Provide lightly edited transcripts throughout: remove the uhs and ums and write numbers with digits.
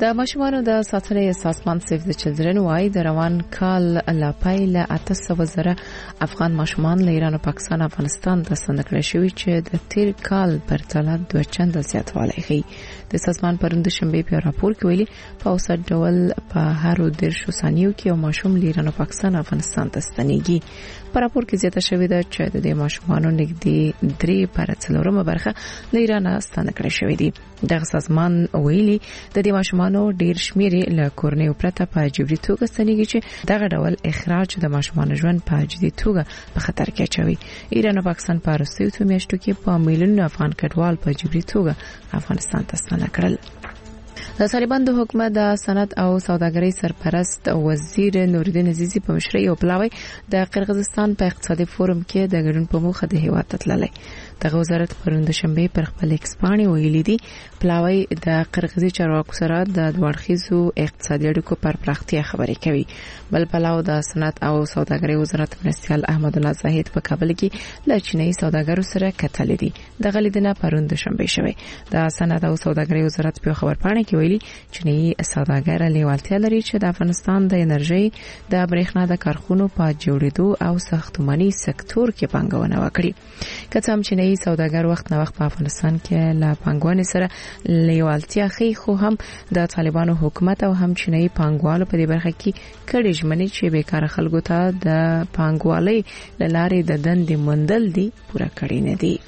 د ماشومانو د ساتنې سازمان سیف د چلډرن وايي د روان کال لا پیل 800 زره افغان ماشومان له ایران او پاکستان افغانستان ته ستنه کړي شوی چې د تیر کال پر تله 2 چنده زیاتوالی ښیي. د سازمان پروند شنبه په راپور کې ویلي په اوسط ډول په هر 10 ثانیو کې یو ماشوم له ایران او پاکستان افغانستان ته ستنېږي. په راپور کې زیاته شوې ده چې د ماشومانو نږدې 3/4 برخه له ایران ستنه کړي شوی دي. دغه سازمان ویلي د دې ماشومانو ډیر شمیر له کورنۍ پرته په جبري توګه ستنېږي چې دغه ډول اخراج د ماشومانو ژوند په جدي توګه په خطر کې اچوي. ایران او پاکستان په وروستیو میاشتو کې په میلیونونو افغان کډوال په جبري توګه افغانستان ته ستنه کړل. د طالبان د حکومت د صنعت او سوداګرۍ سرپرست وزیر نورالدین عزیزی په مشرۍ او پلاوی د قرغیزستان په اقتصادي فورم کې د ګډون په موخه د هیواد ته تللی. دغه وزارت پروند شنبه پر خپل ایکس باندې ویلي دي پلاوی د قرغیزي چارواکو سره د دوړخیزو اقتصادي اړیکو پر پراختیا خبرې کوي. بل پلاو د صنعت او سوداګرۍ وزارت مرستيال احمد الله زاهد په کابل کې له چینایي سوداګرو سره کتل دي. د غلیدنه پروند شنبه شوی. د صنعت او سوداګرۍ وزارت په خبرپاڼه کې ویلي چینایي سوداګر لیوالتیا لري چې د افغانستان د انرژي د برېښنا د کارخونو په جوړېدو او ساختماني سکتور کې پانګونه وکړي. کڅم چینایي سوداګر وخت نه وخت په افغانستان کې له پانګونې سره لیوالتیا خي خو هم د طالبانو حکومت او هم چینایي پانګوالو په دې برخه کې کړي ژمنې چې بیکاره خلکو ته د پانګوالۍ لارې د دندې مندل دي پوره کړي نه دي.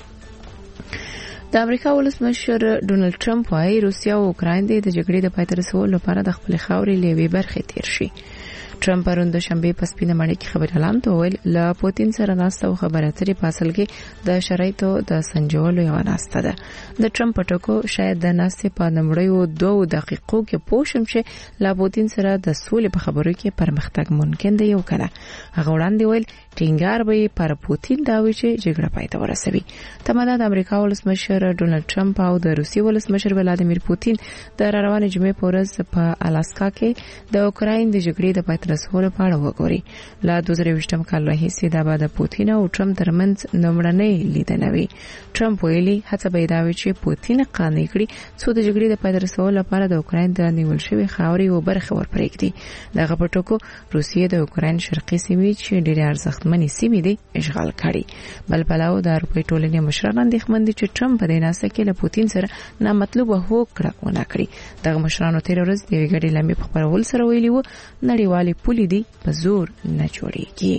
د امریکا ولسمشر ډونالد ټرمپ وايي روسیا او اوکراین د جګړې د پای ته رسولو لپاره د خپل خاورې لوي برخه تیر شي. ټرمپ پروند شنبه په سپینه مړی کې خبر اعلان وکړ ل پوتین سره ناسته او خبرې اترې په اصل کې د شرایطو د سنجولو یو ناسته ده. د ټرمپ ټکو شاید د ناسته په نمړیو 2 دقیقو کې پوښم چې ل پوتین سره د سولې په خبرو کې پرمختګ ممکن دی یو کله. هغه وړاندې ویل ټینګار به پر پوتین دا وی چې جګړه پای ته ورسوي. تماده د امریکا ولسمشر ډونالد ټرمپ او د روسي ولسمشر ولادیمیر پوتین د روانه جمعې په ورځ په الاسکا کې د اوکراین د جګړې د پای ته رسولو په اړه وګوري. لا 2020 کال راهیسې د بعد پوتین او ټرمپ ترمنځ نمړنۍ لیدنه وی. ټرمپ ویلي هڅه به دا وي چې پوتین قانع کړي څو د جګړې د پای ته رسولو لپاره د اوکراین د نیول شوی خاورې او برخه ورپرېږدي. دغه په ټکو روسیې د اوکراین شرقي سیمې چې ډېر ارزښتمنې سیمې دي اشغال کړي. بل پلاو د اروپای ټولنې مشران اندېښمن دي چې ټرمپ په دې ناسه کې له پوتین سره نامطلوبه هوکړه ونه کړي. دغه مشرانو تیر ورځ د ویګړې لمبې په خبرول سره ویلي وو نړیوالې پولې دي په زور نه جوړيږي.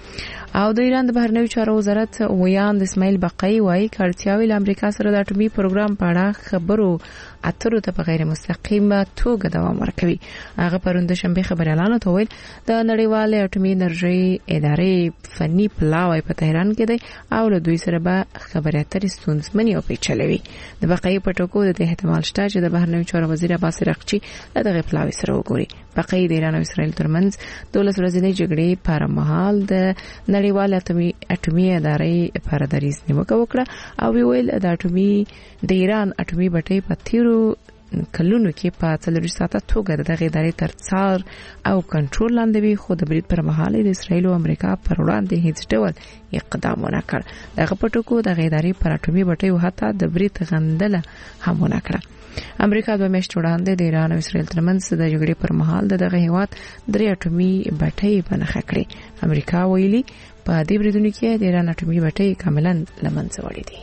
او د ایران د بهرنیو چارو وزارت ویان اسماعیل بقای وايي کارتیاوي له امریکا سره د اټومي پروګرام په اړه خبرو اترو ته په غیر مستقیمه توګه دوام ورکوي. هغه پروند شنبه خبر اعلان وکړ د نړیوال اټومي انرژي ادارې فني پلاوی په تهران کې دی او له دوی سره به خبرې اترې ستونزمنې او پیچلې. د بقای په ټکو د احتمال شته چې د بهرنیو چارو وزیر عباس رقچی دغه پلاوی سره وګوري. بقای د ایران او اسرائیل ترمنځ 12 ورځې جګړې پر مهال د نړیوال اټومي ادارې پر دریز نیوکه وکړه او ویل د ایران اټومي بټۍ په تیرو کلونو کې په 40 ساعته توګه دغه ادارې تر څار او کنټرول لاندې وي خو د برید پر مهال د اسرائیل او امریکا پر وړاندې هیڅ ډول اقدام ونه کړ. دغه پټکو دغه ادارې پر اټومي بټۍ او حتی د برید غندله هم ونه کړه. امریکا د میاشتې وړاندې د ایران او اسرائیل ترمنځ د جګړې پر مهال دغه هیواد 3 اټومي بټۍ بنخښه کړې. امریکا ویلي په دې بریدونو کې د ایران اټومي بټۍ کاملا لمنځه وړي دي.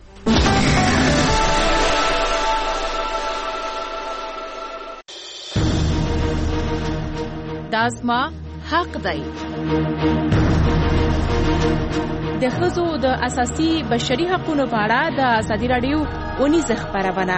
دازما حق دی. د ښځو د اساسي بشري حقوقو په اړه د ازادي راډیو اونیز خبرونه.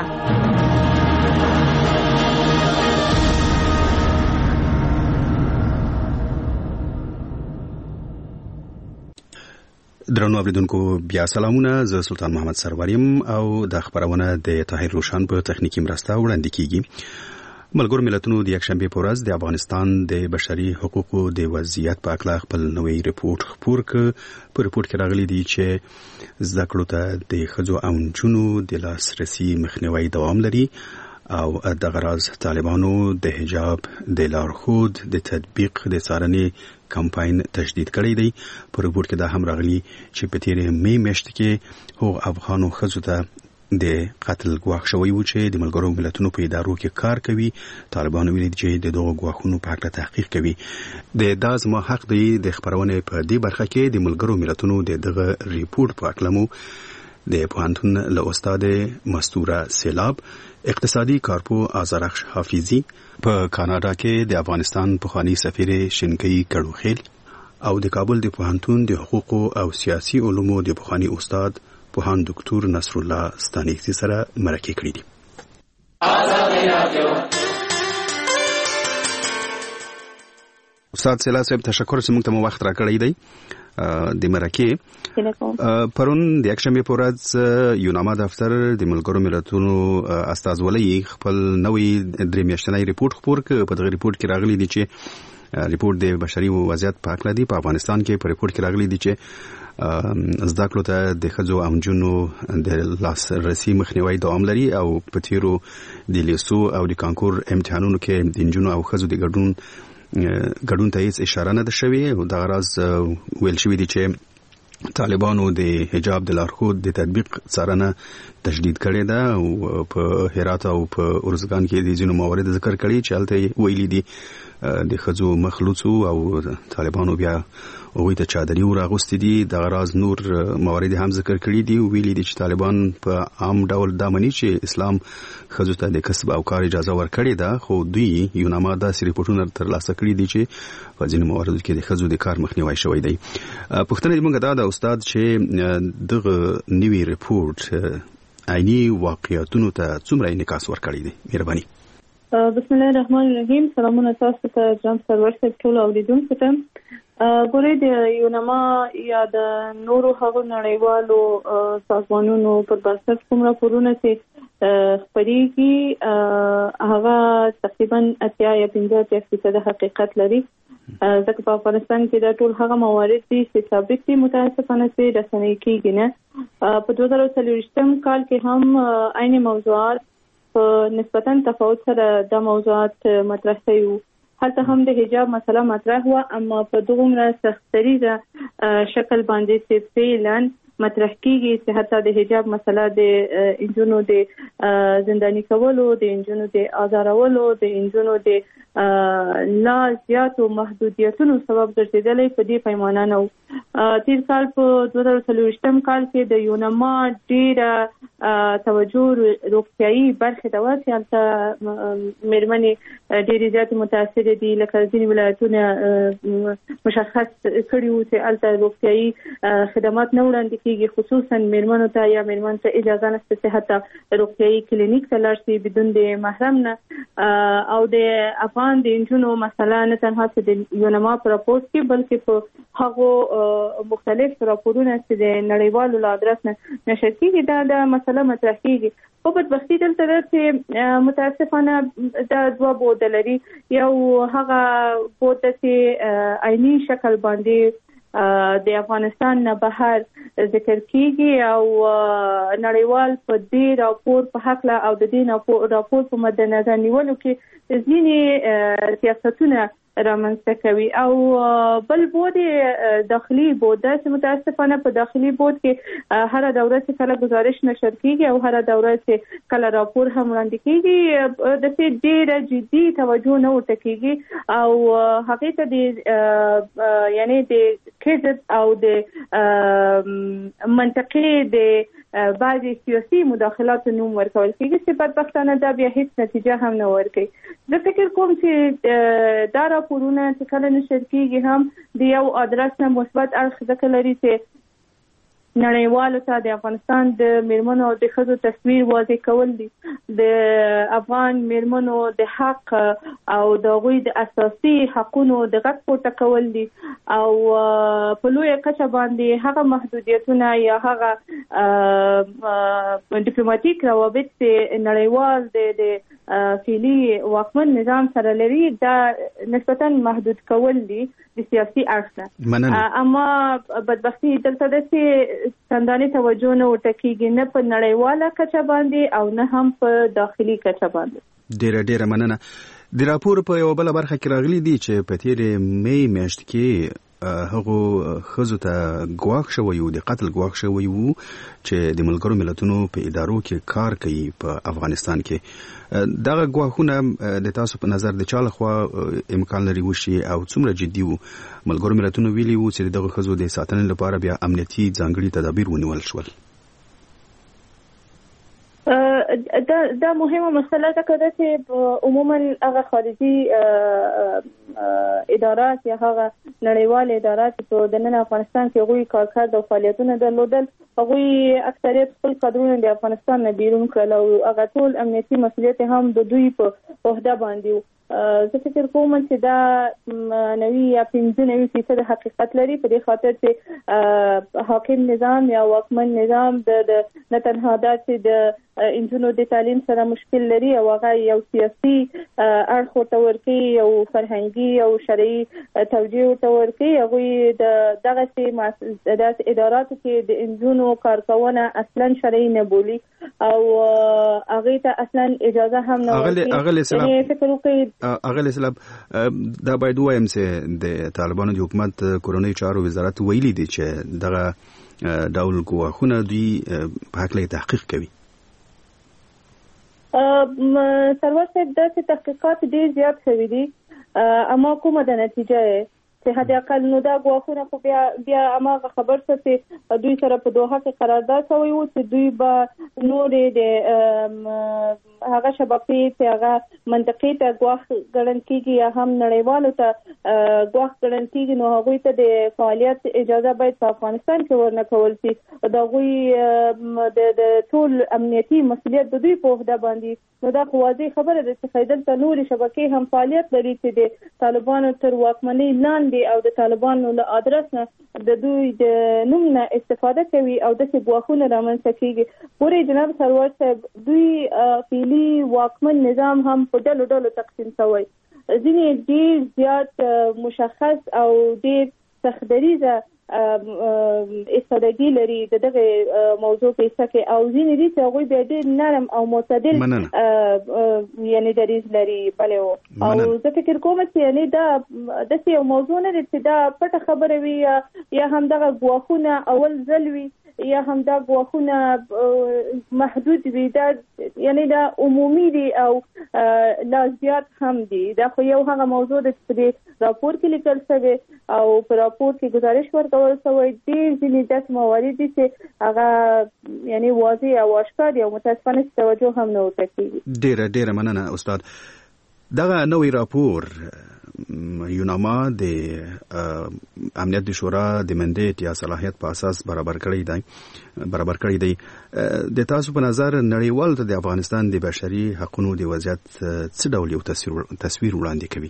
درنو اوریدونکو بیا سلامونه. زه سلطان محمد سروریم او د خبرونه د طاهر روشن په تخنیکی مرسته وړاندې کیږي. ملګرو ملتونو د یکشنبه په ورځ د افغانستان د بشري حقوقو د وضعیت په اړه خپل نوې ریپورت خپور کړ. په ریپورت کې راغلي دي چې زده کړو ته د ښځو او نجونو د لاسرسي مخنیوي دوام لري او د غراز طالبانو د حجاب د لارښود د تطبیق د څارنې کمپاین تشدید کړی دی. په ریپورت کې دا هم راغلي چې په تیرې می میاشت کې هغو افغانو ښځو ته د قتل ګواښ شوی و چې د ملګرو ملتونو په ادارو کې کار کوي. طالبانو ویلي چې د دغو ګواښونو په اړه تحقیق کوي. د زما حق دی د خبرونه په دې برخه کې د ملګرو ملتونو دغه ریپورت په اړه مو د پوهنتون له استاد مستوره سیلاب، اقتصادي کارپو آزارخش حافظي، په کاناډا کې د افغانستان پخوانی سفیر شینکي کړوخیل او د کابل د پوهنتون د حقوق او سیاسي علومو د پخوانی استاد پوهان ډاکټر نصر الله ستانکزي سره مرکه کړې دي. استاد سیلاب صاحب تشکر چې موږ ته وخت راکړی دی. د مرکه پرون د یکشنبه په ورځ یوناما دفتر د ملګرو ملتونو استازولۍ خپل نوې درې میاشتنی ریپورت خپور کړ. په دغه ریپورت کې راغلي دي چې ریپورت د بشري وضعیت په اړه دی. په افغانستان کې په ریپورت کې راغلي دي چې زده کړو ته د ښځو او نجونو د لاسرسي مخنیوي دوام لري او په تیرو د لیسو او د کانکور امتحانونو کې د نجونو او ښځو د ګډون ته هیڅ اشاره نه ده شوې. او دغه راز ویل شوی دی چې طالبانو د حجاب د لارښود د تطبیق څارنه تشدید کړې ده او په هرات او په ارزګان کې د ځینو موارد ذکر کړي چې هلته ویلي دي د ښځو مخلوڅو او طالبانو بیا هغوی ته چادري وراغوستي دي. دغه راز نور موارد هم ذکر کړي دي. ویلي دي چې طالبان په عام ډول دا مني چې اسلام ښځو ته د کسب او کار اجازه ورکړې ده، خو دوی یوناما داسې ریپورټونه ترلاسه کړي دي چې په ځینو مواردو کې د ښځو د کار مخنیوی شوی دی. پوښتنه زموږ دا ده استاد چې دغه نوی ریپورت عیني واقعیتونو ته څومره انعکاس ورکړی دی؟ مهرباني. بسم الله الرحمن الرحیم. سلامونه تاسو ته جناب سرور صاحب ټول اوریدونکو ته. ګورئ د یوناما یا د نورو هغو نړیوالو سازمانونو پر بنسټ کوم راپورونه چې خپریږي هغه تقریبا 80 یا 50% حقیقت لري. ځکه په افغانستان کې دا ټول هغه موارد دي چې ثابت دي متاسفانه چې رسنۍ کېږي نه. په 2023 کال کې هم عین موضوعات نسبتاً تفاوت سره د موضوعات مطرح شوي وو. هلته هم د حجاب مسله مطرح وه، اما په دومره سختریزه شکل باندې چې فعلا مطرح کیږي چې حتی د حجاب مسله د انجونو د زنداني کولو، د انجونو د آزارولو، د انجونو د لا زیاتو محدودیتونو سبب ګرځیدلی په دې پیمانه نه و. تیر کال په 2023 کال کې د یوناما ډیره توجه روغتیایي برخې ته وه چې هلته مېرمنې ډېرې زیاتې متاثرې دي. لکه ځینې ولایتونه مشخص کړي وو چې هلته روغتیایي خدمات نه وړاندې کېږي، خصوصا مېرمنو ته یا مېرمن ته اجازه نشته چې حتی روغتیایي کلینیک ته لاړ شي بدون د محرم نه. او د افغان د انجونو مسله نه تنها چې د یوناما په راپور کې بلکې په هغو مختلف راپورونه چې د نړیوالو له ادرس نه نشر کېږي دا مسله مطرح کېږي. خو بدبختي دلته ده چې متاسفانه دا دوه بوده لري. یو هغه بوده چې عیني شکل باندې د افغانستان نه بهر ذکر کیږي او نړیوال په دې راپور په حق او د دې راپور په مد نظر نیولو کې ځینې سیاستونه رامنځته کوي. او بل بود داخلي بود چې متاسفانه په داخلي بود کې هر دوره چې کله گزارش نشر کیږي او هر دوره چې کله راپور هم وړاندې کیږي د څه ډیره جدي توجه نه ورته کیږي او هغه ته د یعنی د کذب او د منطقې د بعضی سیاسي مداخلات نوم ورکول کیږي چې بدبختانه دا بیا هیڅ نتیجه هم نه ورکوي. زه فکر کوم چې دا راپورونه چې کله نشر کیږي هم د یو ادرس نه مثبت اړخ ځکه لري چې نړیوالو ته د افغانستان د میرمنو او د ښځو تصویر واضح کول دي، د افغان میرمنو د حق او د هغوی د اساسي حقونو د غږ پورته کول دي او په لویه کچه باندې هغه محدودیتونه یا هغه ډیپلوماټیک روابط چې نړیوال د فعلي واکمن نظام سره لري دا نسبتاً محدود کول دي د سیاسي اړخ. اما بدبختي دلته ده چې څندانې توجه نه ورته کېږي نه په نړیواله کچه باندې او نه هم په داخلي کچه باندې. ډیره مننه. د راپور په یو بل برخه کې راغلي دي چې په تیر می میاشت کې هغه خزو ته ګواښ شوی او د قتل ګواښ شوی وو چې د ملګرو ملتونو په ادارو کې کار کوي په افغانستان کې دغه ګواښونه د تاسو په نظر د چا لخوا امکان لري وشي او څومره جدي وو ملګرو ملتونو ویلي وو چې دغه خزو د ساتنې لپاره بیا امنیتي ځانګړي تدابیر ونیول شول دا مهمه مسله ده چې عموما هغه خارجي ادارات یا هغه نړیوال ادارات په دننه افغانستان کې غوي کارکړ او فعالیتونه درلودل غوي اکثریت خپل قدرونه د افغانستان نه بیرون کړل او هغه ټول امنیتي مسؤلیت هم د دوی په عہده باندې زه فکر کوم چې دا 90 یا 95% حقیقت لري په دې خاطر چې حاکم نظام یا واکمن نظام د نه تنها چې د انجونو د تعلیم سره مشکل لري او هغه یو سیاسي اړخ ورته ورکوي او فرهنګي او شرعي توجیه ورته ورکوي هغوی دغه اداراتو کې د انجونو کارکونه اصلا شرعي نه بولي او هغه ته اصلا اجازه هم نه ورکوي فکر وکړي اغل اسلام دا باید وایم چې د طالبانو د حکومت کورونی چارو وزارت ویلي دي چې دغه ډول ګواښونه دوی په حق له تحقیق کوي سرور صاحب د تحقیقات ډیر زیات شوي دي اما کومه د نتیجه چې هدا اقل نو دا غواخونه خو بیا اماغه خبر څه چې دوی سره په دوحه کې قرارداد شوی و چې دوی به نورې د هغه شبکې چې هغه منطقي ته غواخ ګڼل کیږي یا هم نړیوالو ته غواخ ګڼل کیږي نو هغه ته د فعالیت اجازه باید په افغانستان کې ورنکول شي دا غوي د ټول امنیتي مسؤلیت د دوی په عہده باندې نو دا واضح خبره ده چې خیدل ته نورې شبکې هم فعالیت لري چې د طالبانو تر واکمنۍ لاندې او د طالبانو له ادرس نه د دوی د نوم نه استفاده کوي او د ګواښونو رامنځته کیږي پورې جناب سرور صاحب دوی فعلی واکمن نظام هم په ډلو ډلو تقسیم شوی ځینې ډیر زیات مشخص او ډیر سختدریزه استادګي لري دغه موضوع په څه کې او ځینې دي چې هغه به ډیر نرم او معتدل یعنی دریز لري بلې او زه فکر کوم چې یعنی دا د یو موضوع نه چې دا پټه خبره وي یا هم دغه غواخونه اول ځل وي یا هم دا غواخونه محدود وي دا یعنی دا عمومي دي او لا زیات هم دي دا خو یو هغه موضوع د راپور کې لیکل شوی او په راپور کې گزارش ورکول شوی دي ځینې داسې موارد دي چې هغه یعنی واضح او اشکار او متاسفانه توجه هم نه ورته کیږي ډیره مننه استاد دغه نوې راپور یوناما د امنیت د شورا د منډیټ یا صلاحیت په اساس برابر کړی دی د تاسو په نظر نړیوال ته د افغانستان د بشري حقوقو د وضعیت څه ډول یو تصویر وړاندې کوي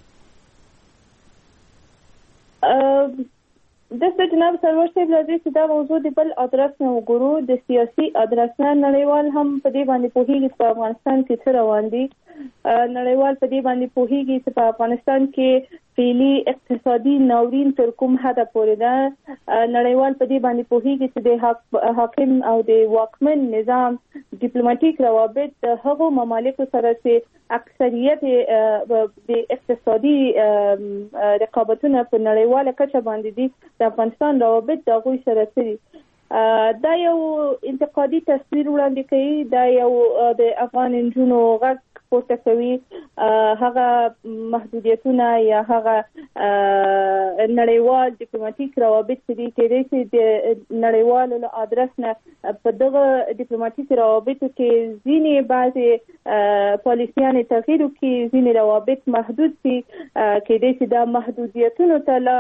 د جناب سرور صاحب لازم چې دا موضوع د بل ادرس نه وګورو د سیاسي ادرس نه نړیوال هم په دې باندې پوهیږي چې په افغانستان کې څه روان دي نړیوال په دې باندې پوهیږي چې په افغانستان کې فعلی اقتصادي ناورین تر کوم حد پورې ده نړیوال په دې باندې پوهیږي چې د حاکم او د واکمن نظام ډیپلوماټیک روابط هغه ممالکو سره چې اکثریت د اقتصادي رقابتونه په نړیواله کچه باندې دي د افغانستان روابط د غوي سره سری دا یو انتقادي تصویر وړاندې کوي دا یو د افغان انجونو غږ پورته کوي هغه محدودیتونه یا هغه نړیوال ډیپلوماټیک روابط چې د نړیوالو له ادرس نه په دغه ډیپلوماټیک روابطو کې ځینې بعضې پالیسیانې تغییر وکړي ځینې روابط محدود شي کېدای شي دا محدودیتونو ته لا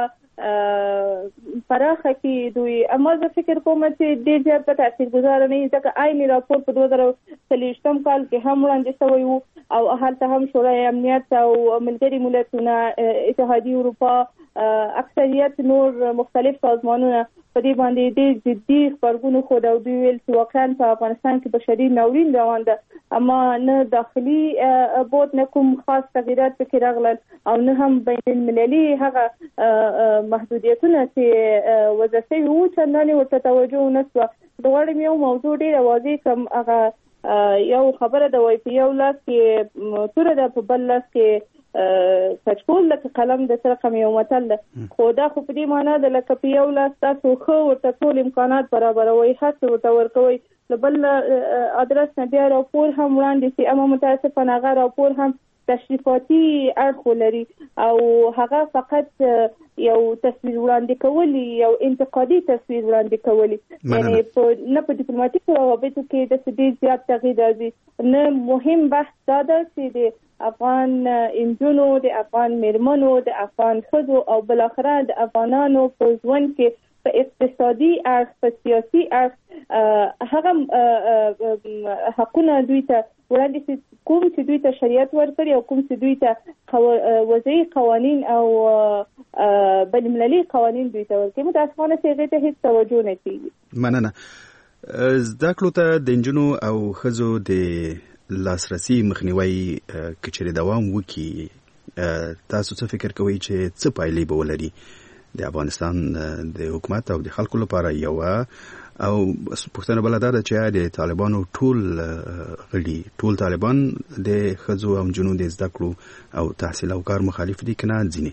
پراخه کې دوی اما زه فکر کوم چې ډېر زیات په تاثیرګذار نه وي ځکه عیني راپور په 2023 کال کې هم وړاندې شوی و او هلته هم شورای امنیت او ملګري ملتونه اتحادیه اروپا اکثریت نور مختلف سازمانونه په دې باندې ډېر جدي خبرونه خو دا دوی ویل چې واقعا په افغانستان کې بشري ناورین روان ده اما نه داخلي بود نه کوم خاص تغیرات پکې راغلل او نه هم بین المللي هغه محدودیتونه چې وضع شوي وو چندانې ورته توجه ونه شوه د غواړم یو موضوع ډېره واضح کړم هغه یو خبره د وای په یو لاس کې توره ده په بل لاس کې کچکول لکه قلم د سره کم یو متل ده خو دا خو په دې معنی ده لکه په یو لاس تاسو خو ورته ټول امکانات برابروي هڅه ورته ورکوي بل ادرس نه بیا راپور هم وړاندې شي اما متاسفانه هغه راپور هم تشریفاتي اړخ لري او هغه فقط یو تصویر وړاندې کولی یو انتقادي تصویر وړاندې کولی یعنی نه په ډیپلوماټیکو روابطو کې د ډېر زیات تغییر راځي نه مهم بحث دا ده چې د افغان انجونو د افغان میرمنو د افغان ښځو او بالاخره د افغانانو په ژوند کې په اقتصادي اړخ په سیاسي اړخ هغه حقونه دوی ته وړاندې کوم چې دوی ته شریعت ورکړي او کوم چې دوی ته وضعي قوانین او بین‌المللي قوانین دوی ته ورکړي متاسفانه هغې ته هیڅ توجه نه کیږي. مننه. زده کړو ته د نجونو او ښځو د لاسرسي مخنیوي کچېرې دوام وکړي تاسو څه فکر کوئ چې څه پایلې به ولري د افغانستان د حکومت او د خلکو لپاره یو او پښتنه بل دا چې د طالبانو ټول غړي ټول طالبان د ښځو او نجونو د زده کړو او تحصیل او کار مخالف دي کنه ځینی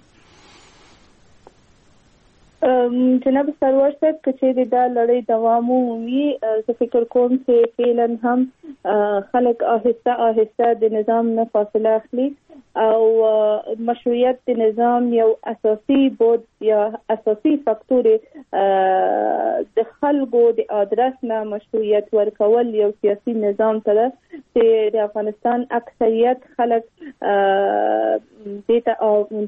جناب سرور صاحب کچې دا لړۍ دوام ومومي زه فکر کوم چې فعلا هم خلک آهسته آهسته د نظام نه فاصله اخلي او مشروعیت د نظام یو اساسي بود یا اساسي فاکتور د خلکو د ادرس نه مشروعیت ورکول یو سیاسي نظام ته چې د افغانستان اکثریت خلک دیتا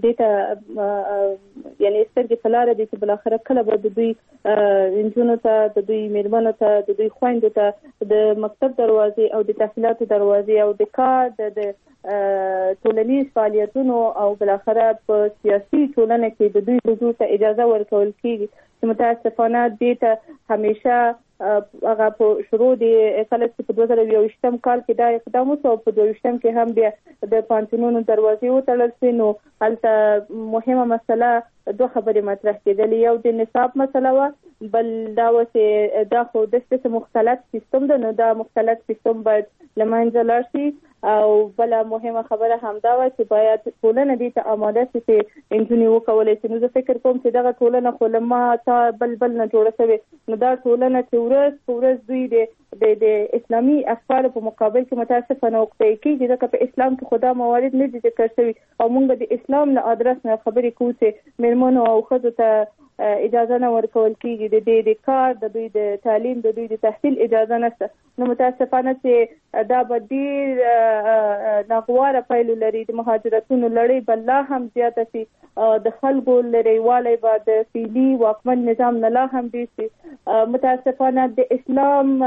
یعنی سترګې په لاره دي چې بالاخره کله به د دوی انجونو ته د دوی میرمنو ته د دوی خویندو ته د مکتب دروازې او د تحصیلاتو دروازې او د کار د ټولنیز فعالیتونو او بالاخره په سیاسي ټولنه کې د دوی حضور ته اجازه ورکول کیږي چې متاسفانه دې ته همیشه هغه په شروع د کله چې په 2021 کال کې دا اقدام وشو او په 2022 کې هم بیا د پانتونونو دروازې وتړل شوې نو هلته مهمه مسله دوه خبرې مطرح کېدلې یو د نصاب مسله و بل دا و چې دا خو د مختلف سیستم ده نو دا مختلف سیستم باید له منځه لاړ شي او بل مهمه خبره هم دا و چې باید ټولنه دې ته آماده شي چې انجونې وکولای شي نو زه فکر کوم چې دغه ټولنه خو له ما تا بل نه جوړه شوې نو دا ټولنه چې ورځ په ورځ دوی د اسلامي افکارو په مقابل کې متاسفانه وقتې کېږي ځکه په اسلام کې خدا موارد نه دي ذکر شوي او موږ د اسلام له ادرس نه خبرې کوو چې میرمنو او ښځو ته اجازه نه ورکول کېږي د کار د دوی د تعلیم د دوی د تحصیل اجازه نشته نو متاسفانه چې دا به ډېر ناغواره پایلې لري د مهاجرتونو لړۍ به لا هم زیاته شي د خلکو لرېوالی به د فعلي واکمن نظام نه لا هم ډېر شي متاسفانه د اسلام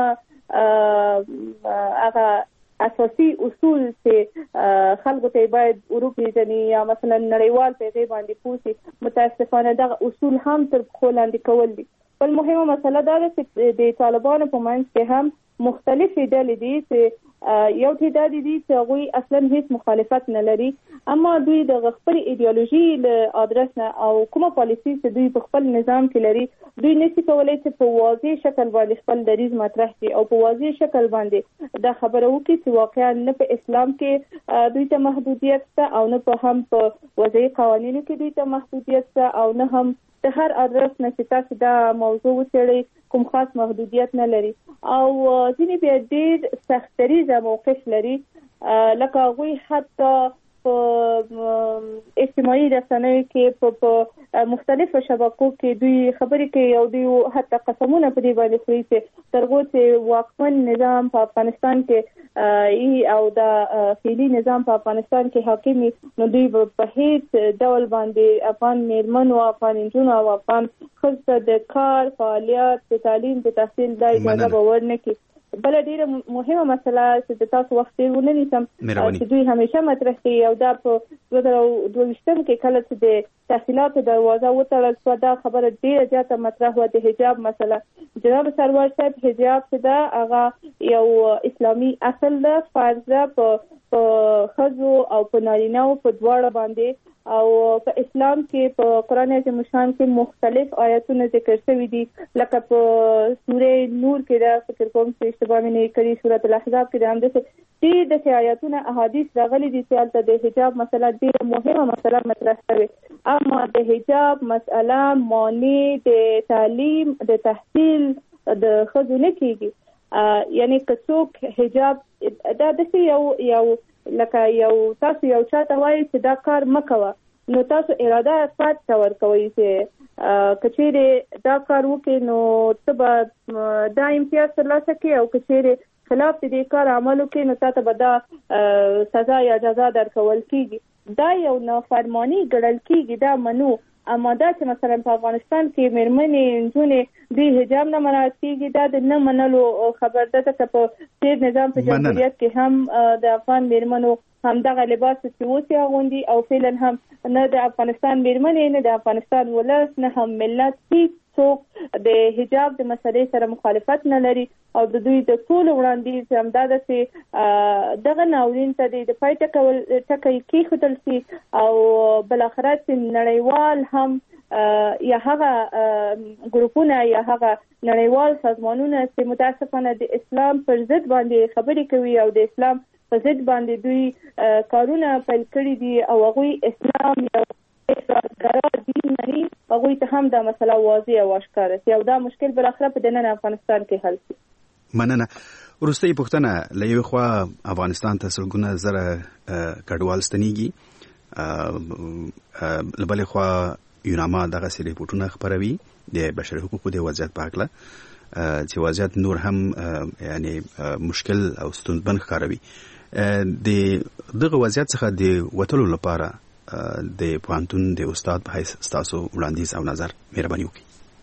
هغه اساسي اصول چې خلکو ته باید وروپېژني یا مثلا نړیوال په هغې باندې پوه شي متاسفانه دغه اصول هم تر پښو لاندې کول دي بل مهمه مسله دا ده چې د طالبانو په منځ کې هم مختلفې ډلې دي چې یو تعداد دي چې هغوی اصلا هیڅ مخالفت نه لري اما دوی د خپل ایډیالوژي له ادرس نه او کومه پالیسي چې دوی په خپل نظام کې لري دوی نشي کولای چې په واضح شکل باندې خپل دریځ مطرح کړي او په واضح شکل باندې دا خبره وکړي چې واقعا نه په اسلام کې دوی ته محدودیت شته او نه په هم په وضعي قوانینو کې دوی ته محدودیت شته او نه هم د هر ادرس نه چې تاسو دا موضوع وڅېړئ کوم خاص محدودیت نه لري او ځینې بیا ډېر سختدریځه موقف لري لکه هغوی حتی په اجتماعي رسنیو کې په مختلفو شبکو کې دوی خبرې کوي او دوی حتی قسمونه په دې باندې خوري چې تر هغو چې واکمن نظام په افغانستان کې او د فعلي نظام په افغانستان کې حاکم نو دوی په هیڅ ډول باندې افغان میرمنو افغان نجونو او افغان ښځو د کار فعالیت د تعلیم د تحصیل د اجازه به ورنه کړي بل ډیره مهمه مسله چې تاسو وخت ډیر ونه نیسم چې دوی همیشه مطرح کوي او دا په 2022 کې کله چې د تحصیلاتو دروازه وتړل شوه. دا خبره ډیره زیاته مطرح وه د حجاب مسله. جناب سرور صاحب، حجاب چې ده هغه یو اسلامي اصل ده، فرض ده په ښځو او په نارینه‌و په دواړه باندې. او په اسلام کې په قرآن عظیم الشان کې مختلف آیاتونه ذکر شوي دي، لکه په سوره نور کې ده، فکر کوم چې اشتباه مې نه کړي، سوره الاحزاب کې ده، همداسې داسې آیاتونه احادیث راغلي دي چې هلته د حجاب مسله ډېره مهمه مسله مطرح شوې. اما د حجاب مسله مانع د تعلیم د تحصیل د ښځو نه کېږي. یعنی که څوک حجاب دا داسې یو لکه یو تاسو یو چاته وایي چې دا کار مه کوه، نو تاسو اراده فرد ته ورکوئ چې که چیرې دا کار وکړي نو ته به دا امتیاز ترلاسه کړې، او که چیرې خلاف د دې کار عمل وکړي نو تاته به دا سزا یا جزا درکول کېږي. دا یو نافرماني ګڼل کېږي، دا منو. اما دا چې مثلا په افغانستان کې مېرمنې نجونې د حجاب نه مراعات کېږي، دا د نه منلو خبر ده. که په تېر نظام په جمهوریت کې هم د افغان مېرمنو همدغه لباس چې اوس یې اغوندي، او فعلا هم نه د افغانستان مېرمنې نه د افغانستان ولس نه هم ملت هیڅ څوک د حجاب د مسلې سره مخالفت نه لري. او د دوی د ټولو وړاندیز همدا ده چې دغه ناورین ته د پای ټکی کېښودل شي، او بالاخره چې نړیوال هم یا هغه ګروپونه یا هغه نړیوال سازمانونه چې متاسفانه د اسلام پر ضد باندې خبرې کوي او د اسلام په ضد باندې دوی کارونه پیل کړي دي، او هغوی اسلام یو افراطګرا دین مني، هغوی ته هم دا مسله واضح او اشکاره شي، او دا مشکل بالاخره په دننه افغانستان کې حل شي. مننه. وروستۍ پوښتنه، له یوې خوا افغانستان ته سلګونه زره کډوال ستنېږي، له بلې خوا یوناما دغسې ریپورټونه خپروي د بشري حقوقو د وضعیت په هکله، چې وضعیت نور هم یعنی مشکل او ستونزمن ښکاروي. د دغه وضعیت څخه د وتلو لپاره د پوهنتون د استاد په حیث ستاسو وړاندیز او نظر مهرباني وکړئ.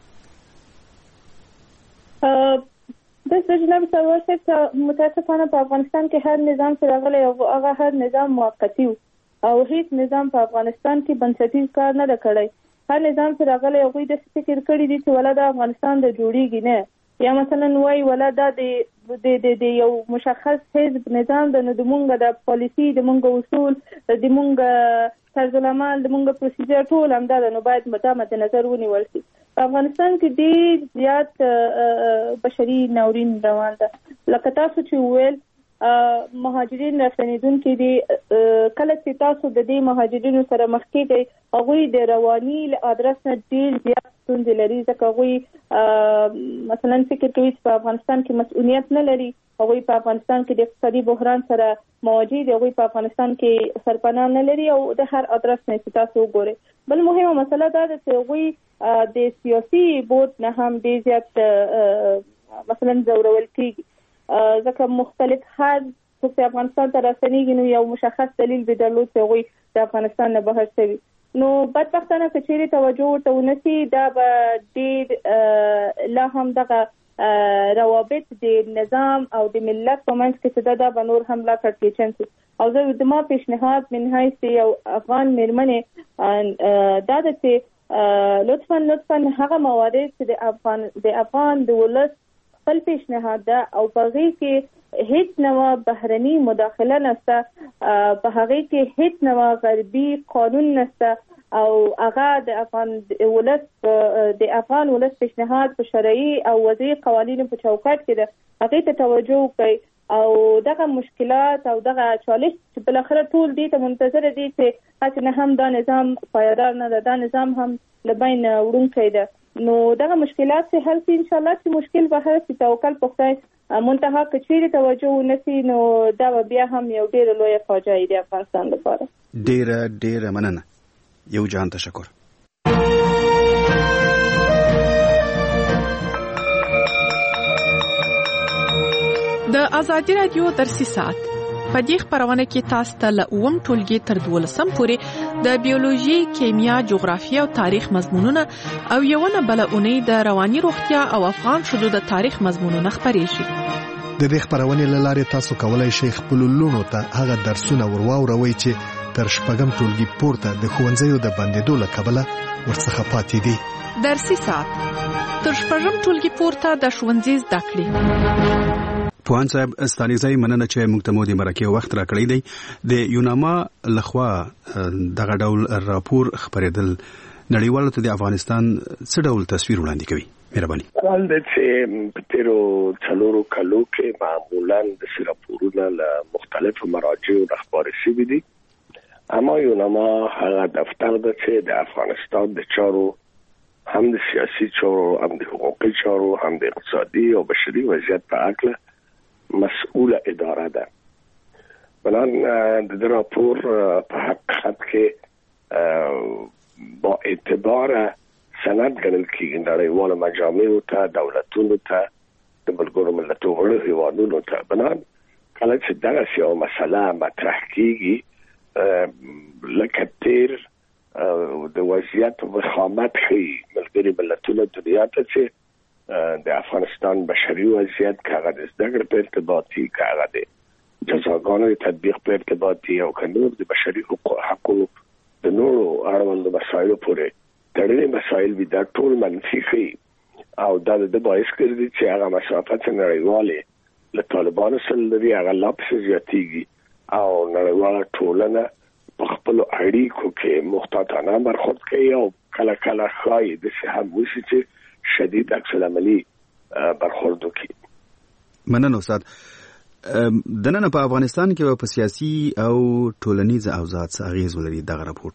د جناب سرور صاحب، متاسفانه په افغانستان کې هر نظام چې راغلی هغه هر نظام موقتي و، او هیڅ نظام په افغانستان کې بنسټیز کار نه دی کړی. هر نظام چې راغلی هغوی داسې فکر کړي دي چې ولا د افغانستان د جوړېږي نه، یا مثلا وایي ولا دا د یو مشخص حزب نظام ده، نو د مونږ د پالیسي، د مونږ اصول، د مونږ طرز العمل، د مونږ پروسیجر ټول همدا ده، نو باید دا مد نظر ونیول شي. په افغانستان کې ډېر زیات بشري ناورین روان ده. لکه تاسو چې وویل مهاجرین راستنېدونکي دي، کله چې تاسو د دې مهاجرینو سره مخ کېږئ، هغوی د رواني له ادرس نه ډېر زیات ستونزې لري، ځکه هغوی مثلا فکر کوي چې په افغانستان کې مسؤلیت نه لري، هغوی په افغانستان کې د اقتصادي بحران سره مواجه دي، هغوی په افغانستان کې سرپناه نه لري، او د هر ادرس نه چې تاسو وګورئ. بل مهمه مسله دا ده چې هغوی د سیاسي بود نه هم ډېر زیات مثلا ځورول کېږي، ځکه مختلف هر څوک چې افغانستان ته راستنېږي نو یو مشخص دلیل به درلود چې هغوی د افغانستان نه بهر شوي. نو بدبختانه که چیرې توجه ورته ونشي، دا به ډېر لا هم دغه روابط د نظام او د ملت په منځ کې چې دا به نور هم لا کړکېچن شي. او زه د ما پیشنهاد من حیث یو افغان مېرمنې دا ده چې لطفا هغه موارد چې د افغان د ولس خپل پیشنهاد ده، او په هغې کې هیڅ نوع بهرني مداخله نشته، په هغې کې هیڅ نوع غربي قانون نشته، او هغه د افغان ولس پیشنهاد په شرعي او وضعي قوانینو په چوکاټ کې ده، هغې ته توجه وکړئ. او دغه مشکلات او دغه چالش چې بالاخره ټول دې ته منتظر دي چې هڅه نه هم دا نظام پایدار نه ده، دا نظام هم له بین وړونکی ده. نو دغه مشکلات چې حل شي انشاءالله، چې مشکل به حل شي، توکل په خدای. منتها که چیرې توجه ونشي نو دا به بیا هم یو ډېره لویه فاجعه د افغانستان لپاره. ډېره مننه. یو جهان تشکر. د ازادي رادیو درسي ساعت په دې خبرونه کې تاسو ته له 9 ټولګي تر 12 پورې د بیولوژي، کیمیا، جغرافیه او تاریخ مضمونونه او یو نه بل اونۍ د رواني روغتیا او افغان شذو د تاریخ مضمونونه خبرې شي. د دې خبرونې لاره تاسو کولای شئ خپل لونو ته هغه درسونه ورواوروي چې تر شپږم ټولګي پورته د ښوونځیو د بندېدو له کبله ورڅخه پاتې دي. درسي ساعت تر شپږم ټولګي پورته د ښوونځي زده کړې. پوهان صاحب ستانیزای مننه چې موږ ته مو د مرکې وخت راکړی دی. د یوناما لخوا دغه ډول راپور خبرېدل نړیوالو ته د افغانستان څه ډول تصویر وړاندې کوي؟ مهرباني. حال د چې په تیرو څلورو کلو کې معمولاً د راپورونه له مختلفو مراجعو خبرې شوي دي، اما یوناما هغه دفتر ده چې د افغانستان د چارو هم د سیاسي چارو، هم د حقوقي چارو، هم د اقتصادي او بشري وضعیت په اړه مسؤله اداره ده. بنان د راپور په حقیقت کې با اعتبار سند ګڼل کېږي نړیوالو مجامعو ته، دولتونو ته، د ملګرو ملتونو هیوادونو ته. بنان کله چې دغه یو مسله مطرح کېږي لکه تیر د وضعیت وخامت ښیي ملګري ملتونو دنیا ته چې د افغانستان بشري وضعیت هغه د زده کړې په ارتباطي، هغه د جزاګانو تطبیق په ارتباطي او نور د بشري حقوقو د نورو اړوندو مسایلو پورې تړلي مسایل وي، دا ټول منفي ښیي او دا د باعث ګرځي چې هغه مسافت نړیوالې له طالبانو سره لري هغه لا پسې زیاتېږي او نړیواله ټولنه په خپلو اړیکو کې محتاطانه برخورد کوي او کله کله ښایي داسې هم وشي چې شدید عکس العملي برخورد وکړي. مننه استاد. دننه په افغانستان کې په سیاسي او ټولنیز اوضاع څه اغیز ولري دغه راپور؟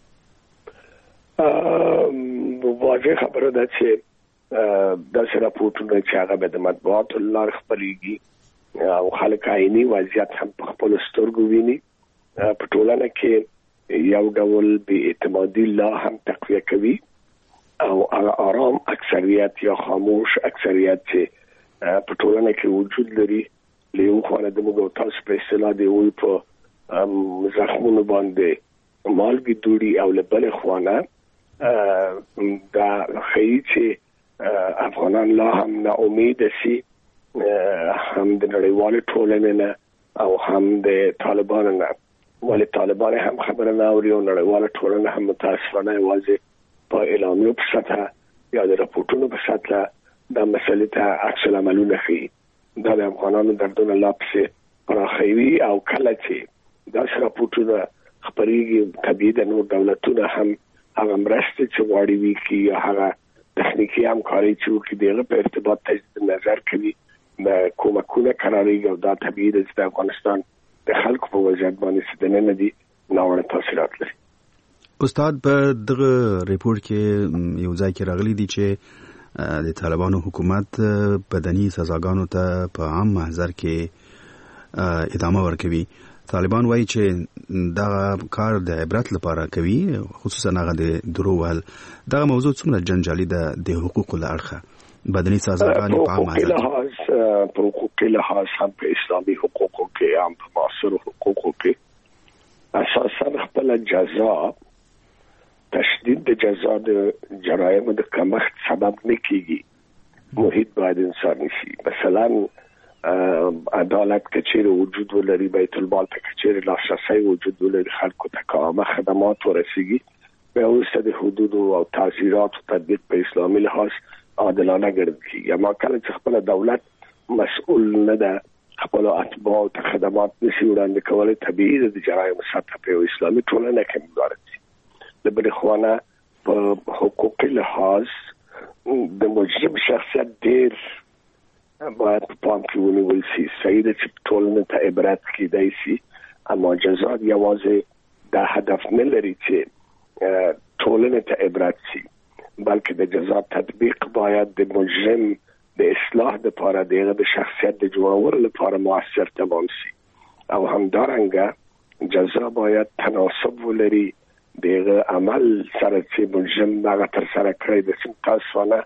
واضح خبره ده چې داسې راپورونه چې هغه به د مطبوعاتو له لارې خپرېږي او خلک عیني وضعیت هم په خپلو سترګو ویني، په ټولنه کې یو ډول بې اعتمادي لا هم تقویه کوي او هغه آرام اکثریت یا خاموش اکثریت چې په ټولنه کې وجود لري له یو خوا د موږ تاسو په اصطلاح دی وي په زخمونو باندې مالګې دوړي او له بلې خوا نه دا ښیي چې افغانان لا هم نا امیده سي، هم د نړیوالې ټولنې نه او هم د طالبانو نه، ولې طالبان هم خبره نه اوري او نړیواله ټولنه هم متاسفانه یوازې په اعلامیو په سطحه یا د راپورټونو په سطحه دا مسلې ته عکس العملونه ښیي. دا د افغانانو دردونه لا پسې پراخوي او کله چې داسې راپورټونه خپرېږي طبیعي د نور دولتونه هم هغه مرستې چې غواړي وکړي یا هغه تخنیکي همکاري چې وکړي د هغه په ارتباط تجدید نظر کوي، کومکونه قرارېږي او دا طبیعي ده چې د افغانستان د خلکو په وضعیت باندې څه دننه دي ناوړه تاثیرات لري. استاد په دغه ریپورت کې یو ځای کې راغلي دي چې د طالبانو حکومت بدني سزاګانو ته په عام محضر کې ادامه ورکوي. طالبان وایي چې دا کار د عبرت لپاره کوي، خصوصا هغه د درو وهل. دغه موضوع څومره جنجالي ده د حقوقو له اړخه؟ بدني سزاګانې په عام محضر په حقوقي لحاظ هم په اسلامي حقوقو کې هم په معاصرو حقوقو کې اساسا خپل جزا تشدید د جزا د جرایمو د کمښت سبب نه کیږي. محیط باید انساني شي. مثلا عدالت کچېره وجود ولري، بیت المال ته کچېره لاسرسی وجود ولري، خلکو ته عامه خدمات ورسیږي، بیا وروسته د حدودو او تعزیراتو تطبیق په اسلامي لحاظ عادلانه ګڼل کېږي. اما کله چې خپل دولت مسؤل نه ده، خپل اتباع ته خدمات نشي وړاندې کولی، طبیعي ده د جرایمو سطح په اسلامي ټولنه کې مدارت شي. د بلې خوا نه په حقوقي لحاظ د مجرم شخصیت ډېر باید په پام کې ونیول شي. صحیح ده چې ټولنه ته عبرت کېدای شي، اما جزا یوازې دا هدف نه لري چې ټولنه ته عبرت شي، بلکې د جزا تطبیق باید د مجرم د اصلاح لپاره د شخصیت د جوړولو لپاره مؤثر تمام شي او همدارنګه جزا باید تناسب ولري دغه عمل سره چې مجرم هغه تر سره کړی د تاسوانه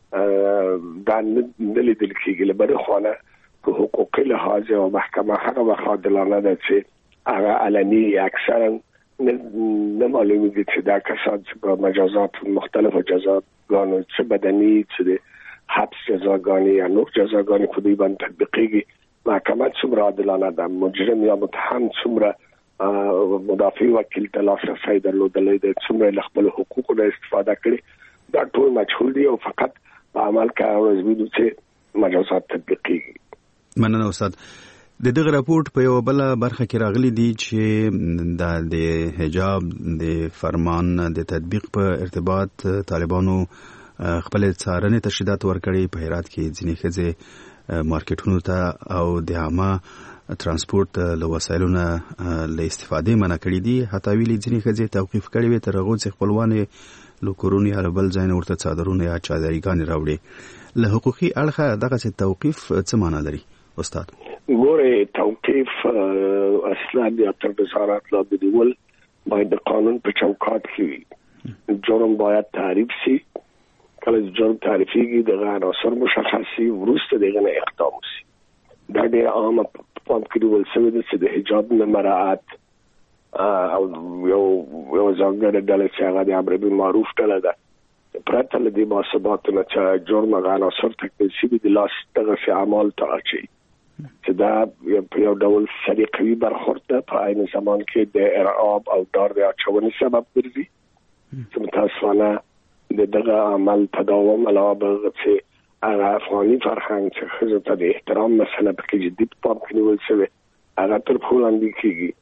دا نه لیدل کېږي. له بلې خوا نه په حقوقي لحاظ او محکمه هغه وخت عادلانه ده چې هغه علني اکثرا نه معلومیږي چې دا کسان چې په مجازات مختلفو جزاګانو چې بدني چې حبس جزاګانې یا نور جزاګانې په دوی باندې تطبیقېږي محکمه څومره عادلانه ده، مجرم یا متهم څومره مدافع وکیل ته لاسرسی درلودلی دی، څومره له خپل حقوقو نه استفاده کړي، دا ټول مجهول دي او فقط په عمل کې ورځ وینو چې مجازات تطبیق کیږي. مننه استاد. د دغه راپورټ په یو بل برخه کې راغلي دي چې د حجاب د فرمان د تطبیق په ارتباط طالبانو خپل څارنې تشدید ورکړي. په هرات کې ځینې ښځې مارکیټونو ته او د عامه ترانسپورت له وسایلو نه له استفادې منع کړي دي. حتی ویلي ځینې ښځې توقیف کړي وي تر هغو چې خپلوانې له کورونو یا بل ځای نه ورته څادرونه یا چادرګانې راوړي. له حقوقي اړخه دغسې توقیف څه معنا لري استاد؟ ګوره، توقیف اصلا د تر وزارت لاندې نیول باید د قانون په چوکاټ کې وي. جرم باید تعریف شي، کله چې جرم تعریفېږي دغه عناصر مشخص شي، وروسته دغه نه اقدام وشي. دا ډېر عامه پام کې نیول شوی دی چې د حجاب نه مراعات او یو ځانګړې ډله چې هغه د امر بالمعروف ډله ده، پرته له دې باثباتو نه چې جرم هغه عناصر تکمیل شوي د لاس دغسې اعمال ته اچوي، چې دا یو ډول سلیقوي برخورد ده، په عین زمان کې د ارعاب او ډار د اچونې سبب ګرځي، چې متاسفانه د دغه عمل تداوم علاوه بل چې هغه افغاني فرهنګ چې ښځو ته د احترام مسله پکې جدي پام کې نیول شوی هغه تر پښو لاندې کېږي.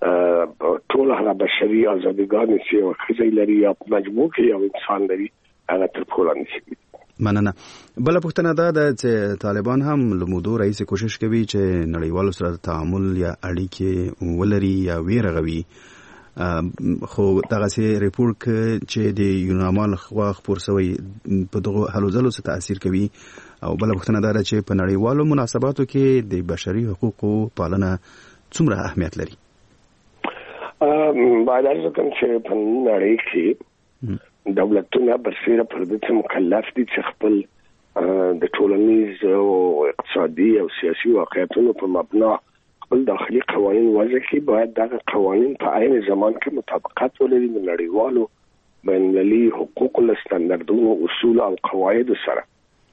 ټول هغه بشري ازادیګانې چې یوه ښځه لري یا په مجموع کې یو انسان لري هغه تر پښو لاندې شوي. مننه. بله پوښتنه دا ده چې طالبان هم له مودو راهیسې کوشش کوي چې نړیوالو سره تعامل یا اړیکې ولري یا ویرغوي، خو دغسې ریپورټ چې د یوناما لخوا خپور شوی په دغو هلو ځلو څه تاثیر کوي؟ او بله پوښتنه دا ده چې په نړیوالو مناسباتو کې د بشري حقوقو پالنه څومره اهمیت لري؟ باید عرض وکړم چې په نړۍ کې دولتونه برسېره پر دې مکلف دي چې خپل د ټولنیز او اقتصادي او سیاسي واقعیتونو په مبنا خپل داخلي قوانین وضع کړي. باید دغه قوانین په عین زمان کې مطابقت ولري د نړیوالو بین المللي حقوقو له سټنډردونو، اصول او قواعدو سره.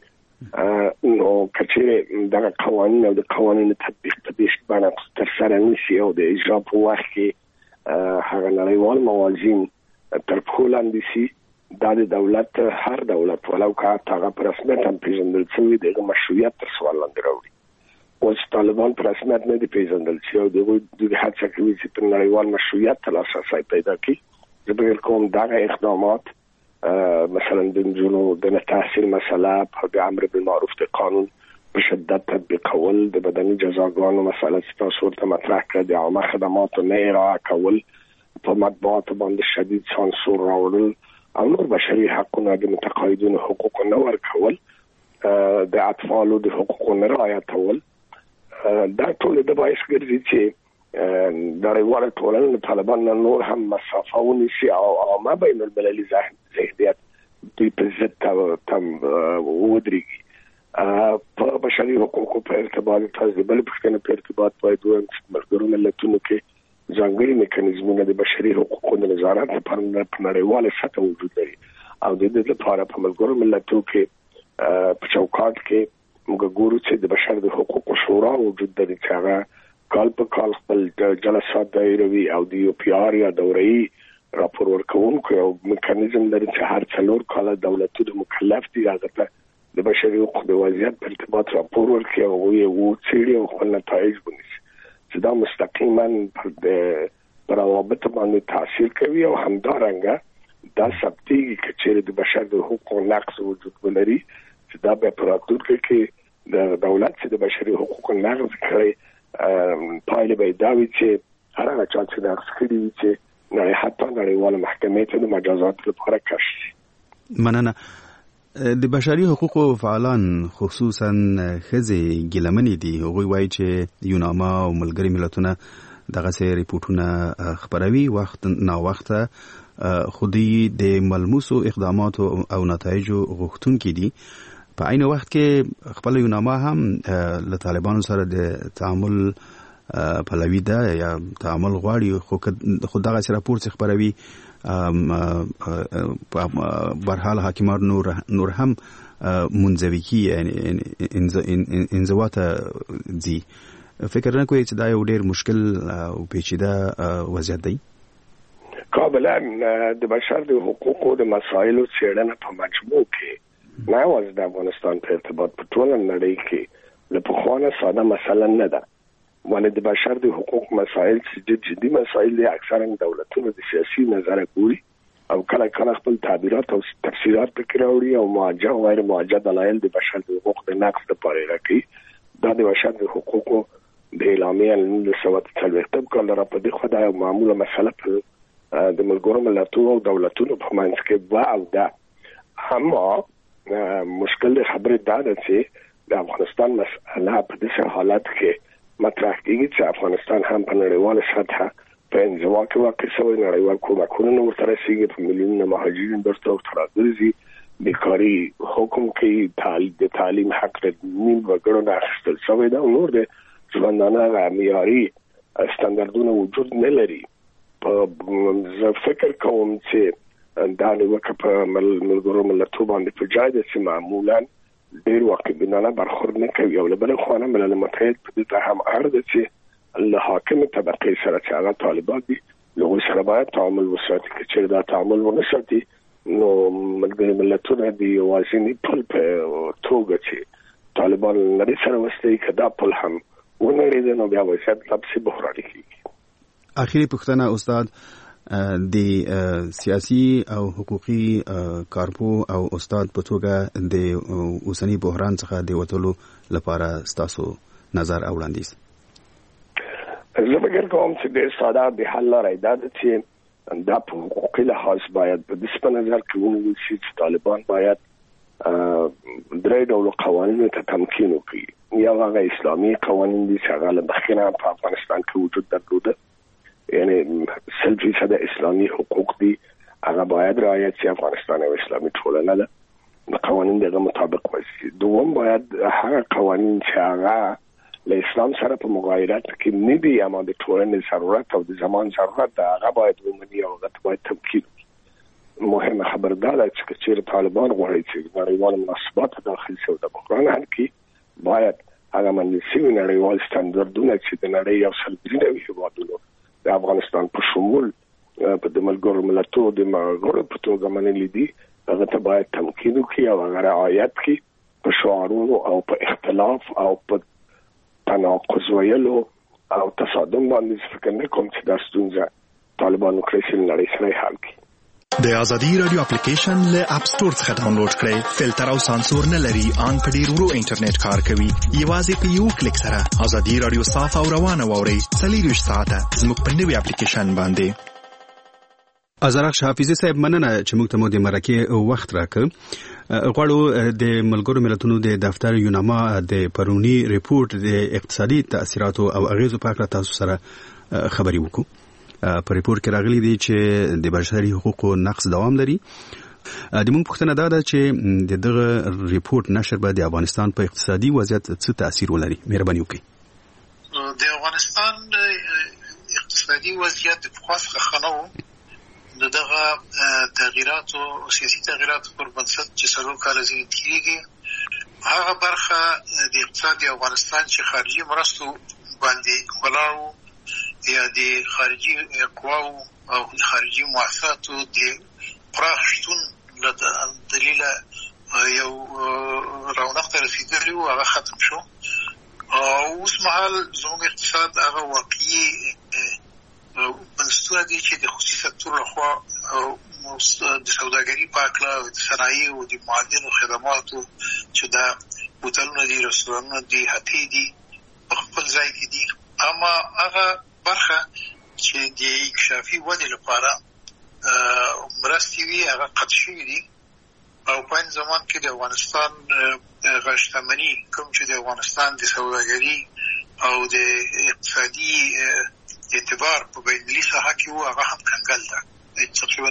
نو کچې دغه قوانین او د قوانینو تطبیق په دې باندې ترسره نشي او د اجرا په وخت کې هغه نړیوال موازین تر پښو لاندې شي، دا د دولت هر دولت ولو که هغه په رسمیت هم پیژندل شوی دغه مشروعیت تر سوال لاندې راوړي. اوس طالبان په رسمیت نه دي پیژندل شوي او دوی هڅه کوي چې په نړیوال مشروعیت ته لاسرسی پیدا کړي. زه به کوم دغه اقدامات مثلا د نجونو د نه تحصیل مسله په د امر بالمعروف د قانون په شدت تطبیقول، د بدني جزاګانو مسله چې تاسو ورته مطرح کړه، د عامه خدماتو نه ارعا کول، په مطبوعاتو باندې شدید سانسور راوړل او نور بشري حقونه د متقاعدینو حقوقو نه ورکول، د اطفالو د حقوقو نه رعایتول. دا ټول د باعث ګرځي چې نړیواله ټولنه له طالبان نه نور هم مسافه ونیسي او عامه بین المللي ذهنیت دوی په ضد ودرېږي. په بشري حقوقو په ارتباط تاسو د بلې پوښتنې په ارتباط باید ووایم چې ملګرو ملتونو کې ځانګړي میکانیزمونه د بشري حقوقو د نظارت لپاره په نړیواله سطحه وجود لري او د دې لپاره په ملګرو ملتونو کې په چوکاټ کې موږ ګورو چې د بشر د حقوقو شورا وجود لري چې هغه کال په کال خپل جلسات دایروي او د یو پی آر یا دوره‌ای راپور ورکوونکو یو میکانیزم لري چې هر 4 کال دولتونه مکلف دي هغه ته د بشري حقوقو د وضعیت په ارتباط راپور ورکړي او یو څېړي او خپل نتایج ونیسي چې دا مستقیما پر روابط باندې تاثیر کوي او همدارنګه دا ثبتېږي چې د بشر د حقوقو نقض وجود ولري چې دا به پر راتلونکي کې د دولت چې د بشري حقوقو نقض کړي پایله به دا وي چې هر هغه چا چې نقض کړي وي چې حتی نړیواله محکمې ته د مجازات لپاره کش شي. مننه. د بشري حقوقو فعالان خصوصا ښځې ګیلمنې دي. هغوی وایي چې یوناما او ملګري ملتونه دغسې ریپورټونه خپروي وخت ناوخته، خو دوی د ملموسو اقداماتو او نتایجو غوښتونکي دي. په عین وخت کې خپل یوناما هم له طالبانو سره د تعامل پلوي ده یا تعامل غواړي، خو دغسې راپور چې خپروي برحال حاکمان نور هم منزوي کی یعنی انزوات دي فکر نه کوي چې دا یو ډیر مشکل او پیچیده وضعیت دی. کاملا د بشر د حقوقو د مسایلو څېړنه په مجموع کې نه واز د افغانستان په ارتباط په ټول نړۍ کې له پخوانه ساده مسله نه ده، ولې د بشر د حقوق مسایل چې جدي مسایل دي اکثرا دولتونه د سیاسي نظر ګوري او کله کله خپل تعبیرات او تفسیرات پکې راوړي او موجه او غیر موجه دلایل د بشر د حقوق د نقض لپاره راکړي. دا د بشر د حقوقو د اعلامیه 1940 کال را په دغه خدای معموله مسله په د ملګرو ملتونو او دولتونو په منځ کې و او دا هم مشکل خبره ده چې د افغانستان مسله په داسې حالت کې مطرح کیږي چې افغانستان هم په نړیواله سطحه په انزوا کې واقع شوی، نړیوال کومکونه ورته رسیږي، په میلیونونو مهاجرین درته راځي، بیکاری حکم کې د تعلیم حق د نیم وګړو نه اخیستل شوی ده او نور د ژوندانه معیاري ستاندردونه وجود نه لري. زه فکر کوم چې دا نیوکه په ملګرو ملتونو باندې په جای ده چې معمولا ډېر واقعبینانه برخورد نه کوي او له بلې خوا نه ملل متحد په دې ته هم اړ ده چې له حاکمې طبقې سره چې هغه طالبان دي له هغوی سره باید تعامل وساتي. که چېرې دا تعامل ونه ساتي نو ملګري ملتونه د یوازیني پل په توګه چې طالبان لري سره وسلې که دا پل هم ونړېده نو بیا وضعیت لا پسې بحراني کېږي. اخیری پوښتنه استاد، د سیاسي او حقوقي کارپو او استاد په توګه د اوسنی بحران څخه د وټولو لپاره تاسو نظر او وړاندیز؟ زه فکر کوم چې د ساده د حل لارې دا ده چې دا په حقوقي لحاظ باید په دې نظر کې ونیول شي چې طالبان باید درې ډول قوانینو ته تمکین وکړي. یو هغه اسلامي قوانین دي چې هغه له مخکې په افغانستان کې وجود درلوده، یعنی 100% اسلامي حقوق دي، هغه باید رعایت شي. افغانستان یو اسلامي ټولنه ده، د قوانین دغه مطابق وشي. دوم باید هغه قوانین چې هغه له اسلام سره په مغایرت کې نه دي اما د ټولنې ضرورت او د زمان ضرورت ده هغه باید ومني او هغه باید تمکین وکړي. مهمه خبر دا ده چې چېرې طالبان غواړي چې نړیوال مناسبات داخل شي او د بحران حل کړي باید هغه منل شوي نړیوال ستاندردونه چې د نړۍ یو سل درې هېوادونو د افغانستان په شمول په د ملګرو ملتونو د ملګرو په توګه منلي دي هغه ته باید تمکین وکړي او هغه رعایت کړي په شعارونو او په اختلاف او په تناقض ویلو او تصادم باندې. فکر نه کوم چې دا ستونزه طالبانو کړی چې نړۍ سره حل کړي. د ازادي رادیو اپلیکیشن له اپ سټور څخه ډاونلوډ کړئ. فلټر او سانسور نه لري، ان په ډیر ورو انټرنیټ کار کوي. یوازې په یو کلیک سره ازادي رادیو صاف او روانه واورئ. 24 ساعته زموږ په نوي اپلیکیشن باندې. ازرخ حافظي صاحب مننه چې موږ ته مو د مرکه وخت راکړ. غواړو د ملګرو ملتونو د دفتر یوناما د پرونی ریپورت د اقتصادي تاثیراتو او اغیزو په اړه تاسو سره خبري وکړو. په ریپورت کې راغلي دي چې د بشري حقوقو نقض دوام لري. د موږ پوښتنه دا ده چې دغه ریپورت نشر به د افغانستان په اقتصادي وضعیت څه تاثیر ولري؟ مهرباني وکړئ. د افغانستان اقتصادي وضعیت په خاصه خنو دغه تغیرات او سیاسي تغیرات پر بنسټ چې سلو کال زین کیږي هغه برخه د اقتصاد افغانستان چې خارجي مرستو باندې ولاړو یا د خارجي قواو او خارجي مؤسساتو د پراخ شتون له دلیله یو رونق ته رسیدلی و هغه ختم شو او اوس مهال زموږ اقتصاد هغه واقعي بنسټونه دي چې د خصوصي سکتور لخوا د سوداګري په هکله او د صنایع او د معدنو خدماتو چې دا هوټلونه دي، رستورانونه دي، هټۍ دي په خپل ځای کې دي، اما هغه برخه چې د اکتشافي ودې لپاره مرستې وي هغه قطع شوي دي او په این زمان کې د افغانستان غشتمني کوم چې د افغانستان د سوداګري او د اقتصادي اعتبار په بینالمللي ساحه کې و هغه هم کنګل ده. تقریبا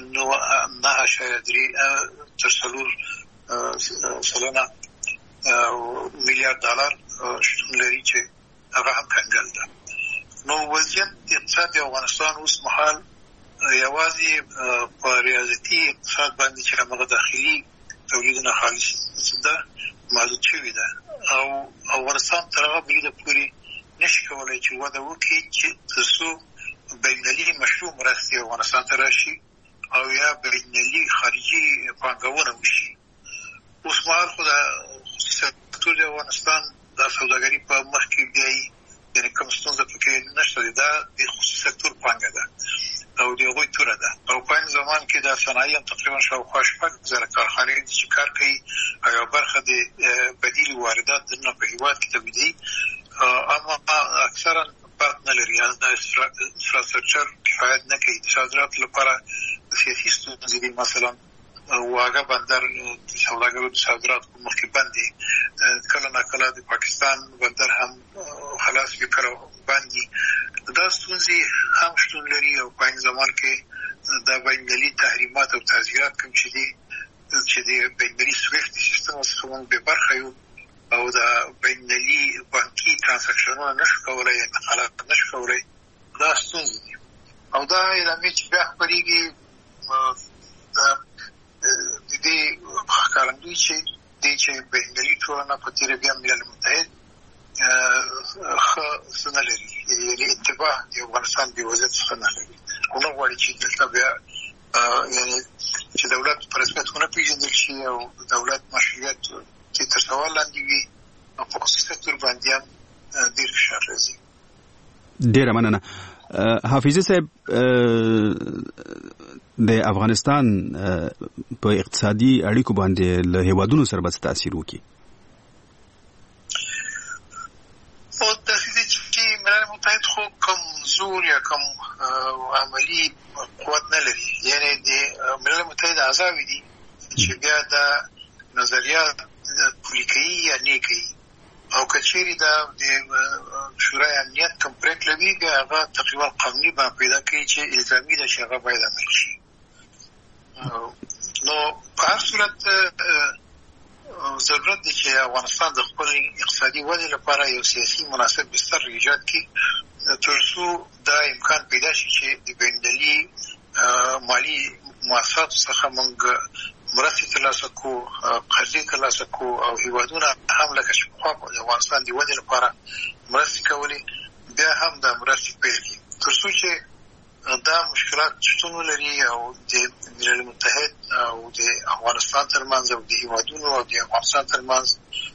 9.3 تر 4 سلنه میلیارد ډالر شتون لري چې هغه هم کنګل ده. نو وضعیت اقتصاد افغانستان اوس مهال یوازې په ریاضتي اقتصاد باندې چې هغه داخلي تولیدونه خالص ده محدود شوی ده او افغانستان تر هغه بریده پورې نشي کولای چې وده وکړي چې ترڅو بینالي مشروع مرستې افغانستان ته راشي او یا بینالي خارجي پانګونه وشي. اوس مهال خو د سکتور د افغانستان د سوداګري په مخ کې بیایي، یعنې کوم ستونزه پکې نشته، دا د خصوصي سکتور پانګه ده او د هغوی توره ده او په این زمان کې د صنایع هم تقریبا شاوخوا 6,000 کارخانې دي چې کار کوي او یوه برخه د بدیل واردات دننه په هېواد کې تولیدوي، اما اکثرا فرق نه لري. د انفراستراکچر کفایت نه کوي. د صادراتو لپاره سیاسي ستونزې دي، مثلا واګه بندر د سوداګرو د صادراتو په مخ کې بند دي، کله ناکله د پاکستان بندر هم خلاص وي کله بند دي. دا ستونزې هم شتون لري او په این زمان کې د بینالي تحریمات او تعزیرات کوم چې دي چې د بینالي سویفت سیستم څخه موږ بې برخه یو او د بینالي بانکي ترانزاکشنونه نشو کولای، انتقالات نشو کولای. دا ستونزې دي او دا ادامې چې بیا خپرېږي د دې ښکارندوی چې بینالي ټولنه په تېره بیا ملل متحد ښه څه نه لري، یعنې انتباه د افغانستان د وضعیت څخه نه لري. ونه غواړي چې دلته بیا یعنې چې دولت په رسمیت ونه پېژندل شي او دولت مشروعیت چې تر سوال لاندې وي او په خصوصي سکتور باندې هم ډېر فشار راځي. ډېره مننه. حافظي صاحب، د افغانستان په اقتصادي اړیکو باندې له هیوادونو سره به څه تاثیر وکړي؟ او داسې دی چې ملل متحد خو کمزور یا کم عملي قوت نه لري، یعنې د ملل متحد اعضاوې دي چې بیا دا نظریات پلي کوي یا نه کوي او که چیرې دا د شورای امنیت کوم پرېکړه وي بیا هغه تقریبا قانوني بڼه پیدا کوي چې الزامي ده چې هغه باید عمل شي. نو په هر صورت ضرورت دی چې افغانستان د خپل اقتصادي ودې لپاره یو سیاسي مناسب بستر ایجاد کړي تر څو دا امکان پیدا شي چې د بینالي مالي مؤسساتو څخه موږ مرستې ترلاسه کړو، قرضې ترلاسه کړو او هېوادونه هم لکه چې پخوا د افغانستان د ودې لپاره مرستې کولې بیا هم دا مرستې پیل کړي تر څو چې دا مشکلات شتون ولري او د ملل متحد او د افغانستان ترمنځ او د هېوادونو او د افغانستان ترمنځ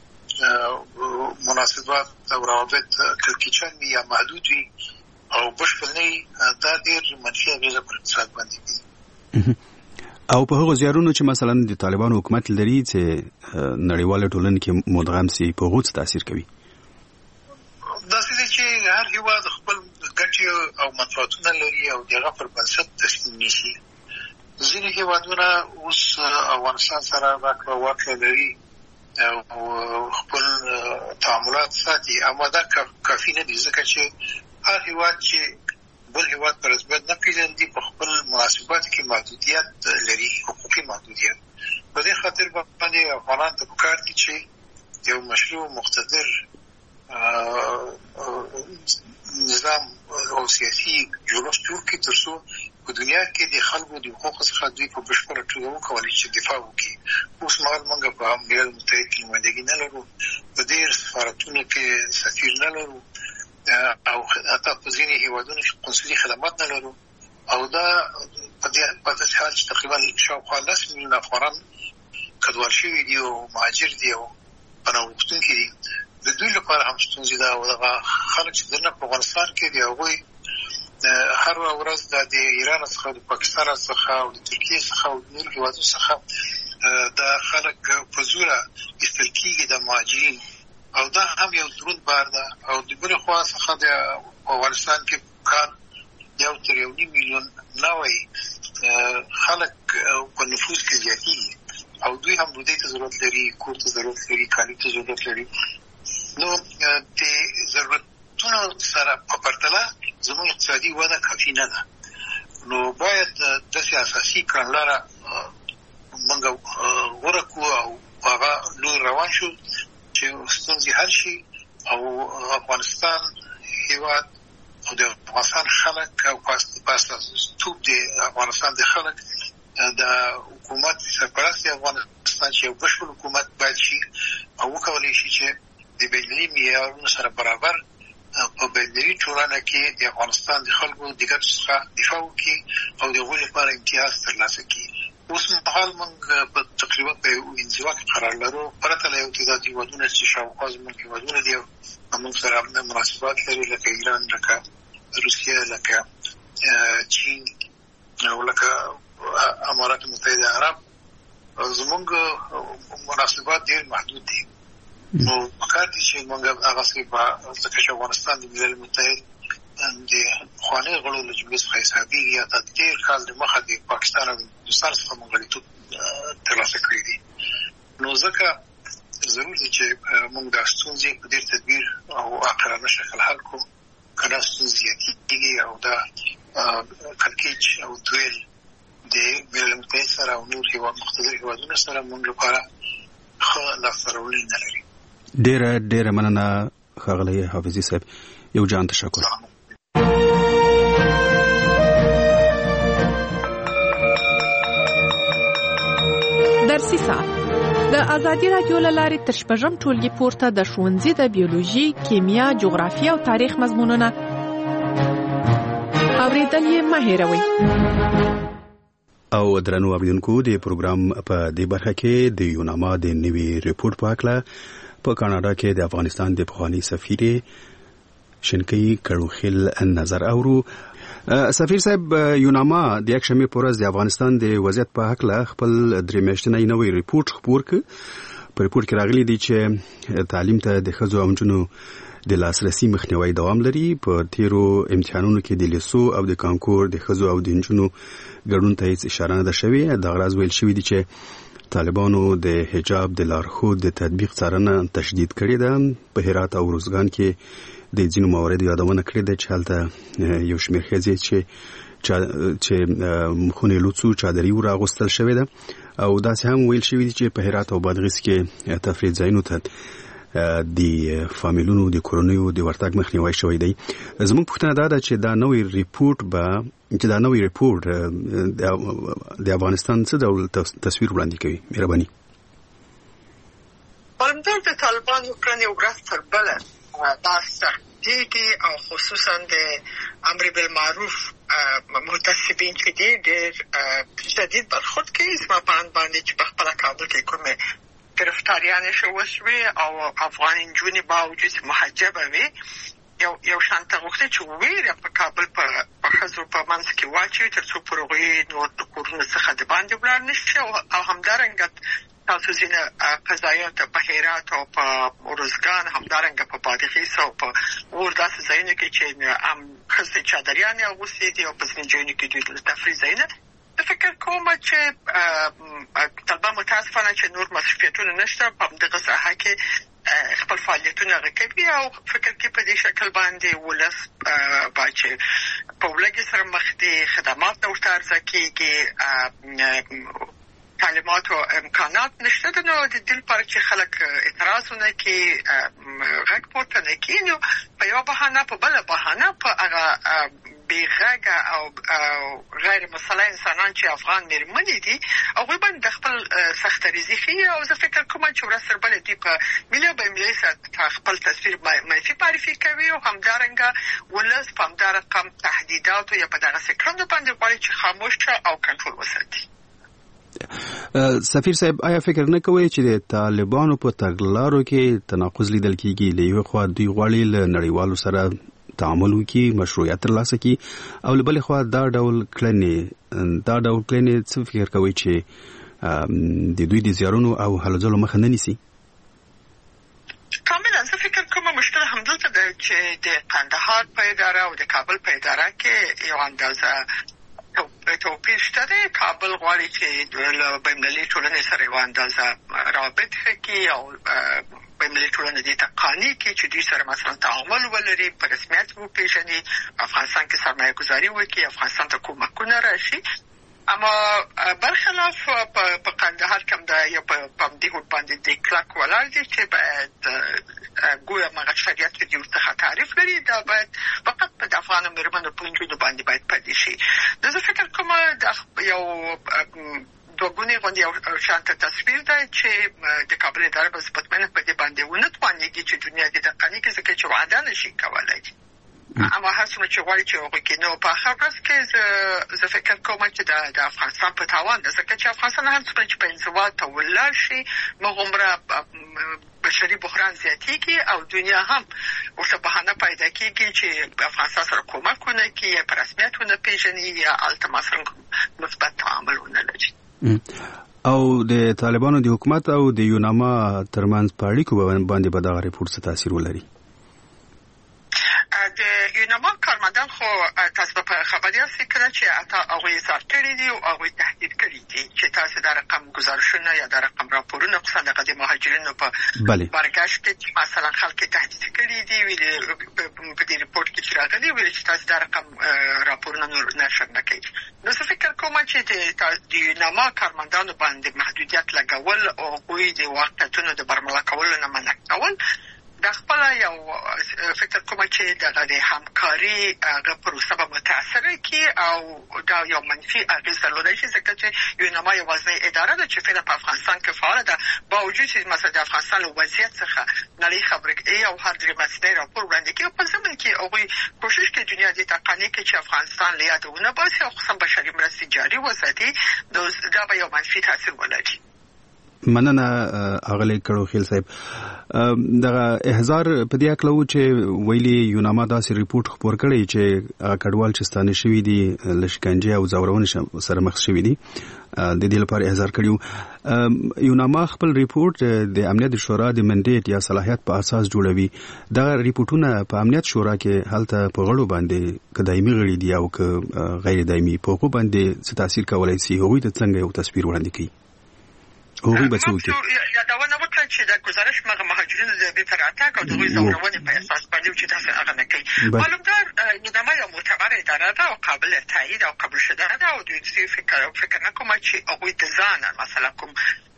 مناسبات او روابط کړکېچن وي یا محدود وي او بشپړ نه وي، دا ډېر منفي اغېزه پر اقتصاد باندې کوي. او په هغو زیارونو چې مثلا د طالبانو حکومت لري چې نړیواله ټولنه کې مدغم سي، په هغو څه تاثیر کوي؟ داسې دی چې هر هېواد خپل ګټې او منفعتونه لري او د هغه پر بنسټ تصمیم نیسي. ځینې هېوادونه اوس افغانستان سره راکړه ورکړه لري او خپل تعاملات ساتي، اما دا کافي نه دي ځکه چې هر هېواد چې بل هېواد په رسمیت نه پېژني په خپل مناسباتو کې محدودیت لري، حقوقي محدودیت. په دې خاطر باندې افغانانو ته پکار دي چې یو مشروع مقتدر نظام او سیاسي جوړښت جوړ کړي تر څو په دنیا کې د خلکو د حقوقو څخه دوی په بشپړه توګه وکولای چې دفاع وکړي. اوس مهال موږ په ملل متحد کې نمایندګي نه لرو، په ډېر سفارتونو کې سفیر نه لرو او حتی په ځینې هېوادونو کې قنصلي خدمات نه لرو او دا په داسې حال چې تقریبا شاوخوا 10 میلیونه افغانان کډوال شوي دي او مهاجر دي او پناه غوښتونکي دي. د دوی لپاره هم ستونزې ده او دغه خلک چې دننه په افغانستان کې دي هغوی هر ورځ د ایران څخه د پاکستان څخه او د ترکیې څخه او د نورو هېوادونو څخه دا خلک په زوره ایستل کېږي د مهاجرین او دا هم یو دروند بار ده او د بلې خوا څخه د افغانستان کې کار 1.5 میلیون نوی خلک په نفوس کې زیاتېږي او دوی هم ډوډۍ ته ضرورت لري، کور ته ضرورت لري، کالي ته ضرورت لري. نو د ضرورتونو سره په پرتله زموږ اقتصادي وده کافي نه ده. نو باید داسې اساسي کړنلاره موږ غوره کړو او هغه لور روان شو چې ستونزې حل شي او افغانستان هېواد او خو د افغانستان خلک او پاستو د افغانستان د خلک د حکومت سرپرست افغانستان چې یو بشپړ حکومت باید شي او وکولای شي چې د بینالمللي معیارونو سره برابر په بینالمللي ټولنه کې د افغانستان د خلکو د ګټو څخه دفاع وکړي او د هغوی لپاره امتیاز ترلاسه کړي. اوس مهال موږ په تقریبا په انزوا کې قرار لرو، پرته له یو تعداد هیوادونه چې شاوخوا زموږ هیوادونه دي موږ سره مناسبات لري، لکه ایران، لکه روسیه، لکه چین او لکه امارات متحده عرب. زموږ مناسبات ډېر محدود دي. نو پکار دي چې موږ هغه څه په ځکه چې افغانستان د ملل متحد د خواني غړو له جملې څخه حسابي یا د ډېر کال د مخه د پاکستان او هندوستان څخه موږ غړیتوب ترلاسه کړی دي. نو ځکه ضرور دي چې موږ د ستونزې په ډېر تدبیر او عاقلانه شکل حل کړو. کله ستونزې کېږي او دا کړکېچ او دویل د ملل متحد سره او نور مختلف هیوادونو سره موږ لپاره ښه لاسته راوړنې نه لري. ډېره مننه ښاغلی حافظي صاحب. یو جان تشکر. درسي ساعت د ازادي رادیو له لارې تر شپږم ټولګي پورته د ښوونځي د بیولوژي، کیمیا، جغرافیه او تاریخ مضمونونه اورېدل یې مه هېروئ. او درنو اوریدونکو، د پروګرام په دې برخه کې د یوناما د نوي ریپورت په اړه په کاناډا کې د افغانستان د پخواني سفیر شنکي کړوخیل نظر اورو. سفیر صاحب، یوناما د یکشنبه په ورځ د افغانستان د وضعیت په اړه خپل درې میاشتنی نوی ریپورت خپور کړ. په ریپورت کې راغلي دي چې تعلیم ته د ښځو او نجونو د لاسرسي مخنیوي دوام لري. په تیرو امتحانونو کې د لیسو او د کانکور د ښځو او د نجونو ګډون ته هیڅ اشاره نه ده شوې. د غرض ویل شوی دي چې طالبانو د حجاب د لارښود د تطبیق څارنه تشدید کړې ده. په هرات او روزګان کې د ځینو مواردو یادونه کړې ده چې هلته یو شمېر ښځې چې مخونه لوڅو چادري راغوستل شوې ده، او داسې هم ویل شوي دي چې په هرات او بادغیس کې تفریح ځایونو ته د فامیلونو د کورنیو د ورتګ مخنیوي شوی دی. زموږ پوښتنه دا ده چې دا نوی ریپورت د افغانستان څه ډول تصویر وړاندې کوي؟ مهرباني. همدار د طالبانو کړنې ورځ تر بله دا سختېږي او خصوصا د امر بالمعروف محتسبین چې ډېر شدید برخورد کوي. زما په اند باندې چې په خپله کابل کې کومې گرفتاریانې وشوې او افغان نجونې باوجود محجبه وي یو شانته غوښتي چې ویره په کابل په ښځو په منځ کې واچوي تر څو پر هغوی نور د کورونو څخه د باندې ولاړ نه شي. او همدارنګه تاسو ځینې قضایات په هرات او په روزګان، همدارنګه په بادغیس او په اور داسې ځایونو کې چې ښځې چادریانې اغوستې دي او په ځینې ځایونو کې دوی د تفریح ځایونه. فکر کوم چې طالبان متاسفانه چې نور مصرفیتونه نشته په دغه ساحه کې خپل فعالیتونه کوي او فکر کې په دې شکل باندې ولس باچې په ولګي سره مخ دي، خدمات نو ورته عرضه کېږي، تعلیمات او امکانات نشته. نو د دې لپاره چې خلک اعتراضونه کوي، غږ پورته نه کوي، نو په یو بهانه په بله بهانه په هغه بېغږه او غیر مسلح انسانان چې افغان مېرمنې دي هغوی باندې د خپل سختریزي ښیي. او زه فکر کوم چې ورځ تر بلې دوی په ملي او بینالمللي سطح خپل تصویر منفي معرفي کوي او همدارنګه ولس په همدا رقم تهدیداتو یا په دغسې کړنو باندې غواړي چې خاموش او کنټرول وساتي. سفیر صاحب، آیا فکر نه کوئ چې د طالبانو په تګلارو کې تناقض لیدل کېږي؟ له یوې خوا دوی غواړي له نړیوالو سره تعامل وکړي، مشروعیت ترلاسه کړي، او له بلې خوا دا ډول کړنې څه فکر کوئ چې د دوی د زیارونو او هلو ځلو مخه نه نیسي؟ کاملا زه فکر کوم مشکل همدلته ده چې د قندهار په اداره او د کابل په اداره کې یو اندازه توپیر شته دی. کابل غواړي چې له بینالمللي ټولنې سره یو اندازه رابط ښه کړي او بینالمللي ټولنه دې ته قانع کړي چې دوی سره مثلا تعامل ولري، په رسمیت وپېژني، افغانستان کې سرمایه ګذاري وکړي، افغانستان ته کومکونه راشي. اما برخلاف په قندهار کې هم د یو په همدې هوډ باندې د کلک ولاړ دي چې باید ګویا مغه شریعت دې ورڅخه تعریف لري. دا باید فقط په افغان مېرمنو په وجود باندې باید پدې شي. زه فکر کوم د یو دوګونی غونډې او شانته تصویر ده چې د کابل اداره په سپټمنه په دې باندې ونه توانېږي چې دنیا د تقنیک څخه چې وعده نشي کولای. اما هڅه چې غواړي چې هغه کې نو په خبرس کې زه فکر کوم چې د افغانستان په تاوان ده، ځکه چې افغانستان هم چې په انزوا ته ولاړ شي مغمره بشري بحران زیاتېږي او دنیا هم ورته بهانه پیدا کېږي چې افغانستان سره کومک ونه کړي، په رسمیت ونه پېژني یا التماس مثبت تعامل ونه لري. او د طالبانو د حکومت او د یوناما ترمنځ په اړیکو باندې به دغه ریپورت څه تاثیر ولري؟ د یوناما کارمندان خو تاسو په خبري یاست چې هغه اظهار کړی دی او هغه تهدید کړی دی چې تاسو د رقم گزارشونه یا د رقم راپورونه خصوصا د مهاجرینو په برګشت کې مثلا خلک تهدید کړی دی ویل په دې ریپورت کې چې راغلی ویل چې تاسو د رقم راپورونه نشر نه کوي. نو څه فکر کوم چې د یوناما کارمندانو باندې محدودیت لګول او غوي د واقعیتونو د برملا کولو نه منع کول د خپل یو فکر کوم چې د همکاري هغه پروسه به متاثر کی او دا یو منفي اغیزه لري ځکه چې یوناما یوازې اداره ده چې په افغانستان کې فعال ده، باوجود چې مثلا د افغانستان وضعیت څخه نړۍ خبرې کوي او هر درې مسلې راپور وړاندې کوي په ځمن کې هغه کوشش کوي دنیا د تقنیک چې افغانستان له یادونه باسي او خصوصا بشري مرستې جاري وساتي، دا به یو منفي تاثیر ولري. مننه اغلی کړو خیل صاحب. دغه احزار په دې اکلو چې ویلي یوناما داسې ریپورت خبر کړی چې کډوال چې ستانه شوی دي لشکنجه او زورونه سره مخ شوی دي د دې لپاره احزار کړیو. یوناما خپل ریپورت د امنیت شورا د منډیټ یا صلاحیت په اساس جوړوي. دا ریپورتونه په امنیت شورا کې هلته په غړو باندې کدایمي غړي دي او که غیر دایمي په هغه باندې څه تاثیر کولای شي، هغوی ته څنګه یو تصویر وړاندې کوي؟ هغوی به څه وکړي؟ یادونه وکړه چې د گزارش مهاجرینو د بې تراتګ او د هغوی زورونې په اساس باندې چې تاسو هغه نه کوي. معلومدار یوناما یو معتبر اداره ده او قابل تایید او قبول شده ده او دوی فکر نه کوم چې هغوی د ځان مثلا کوم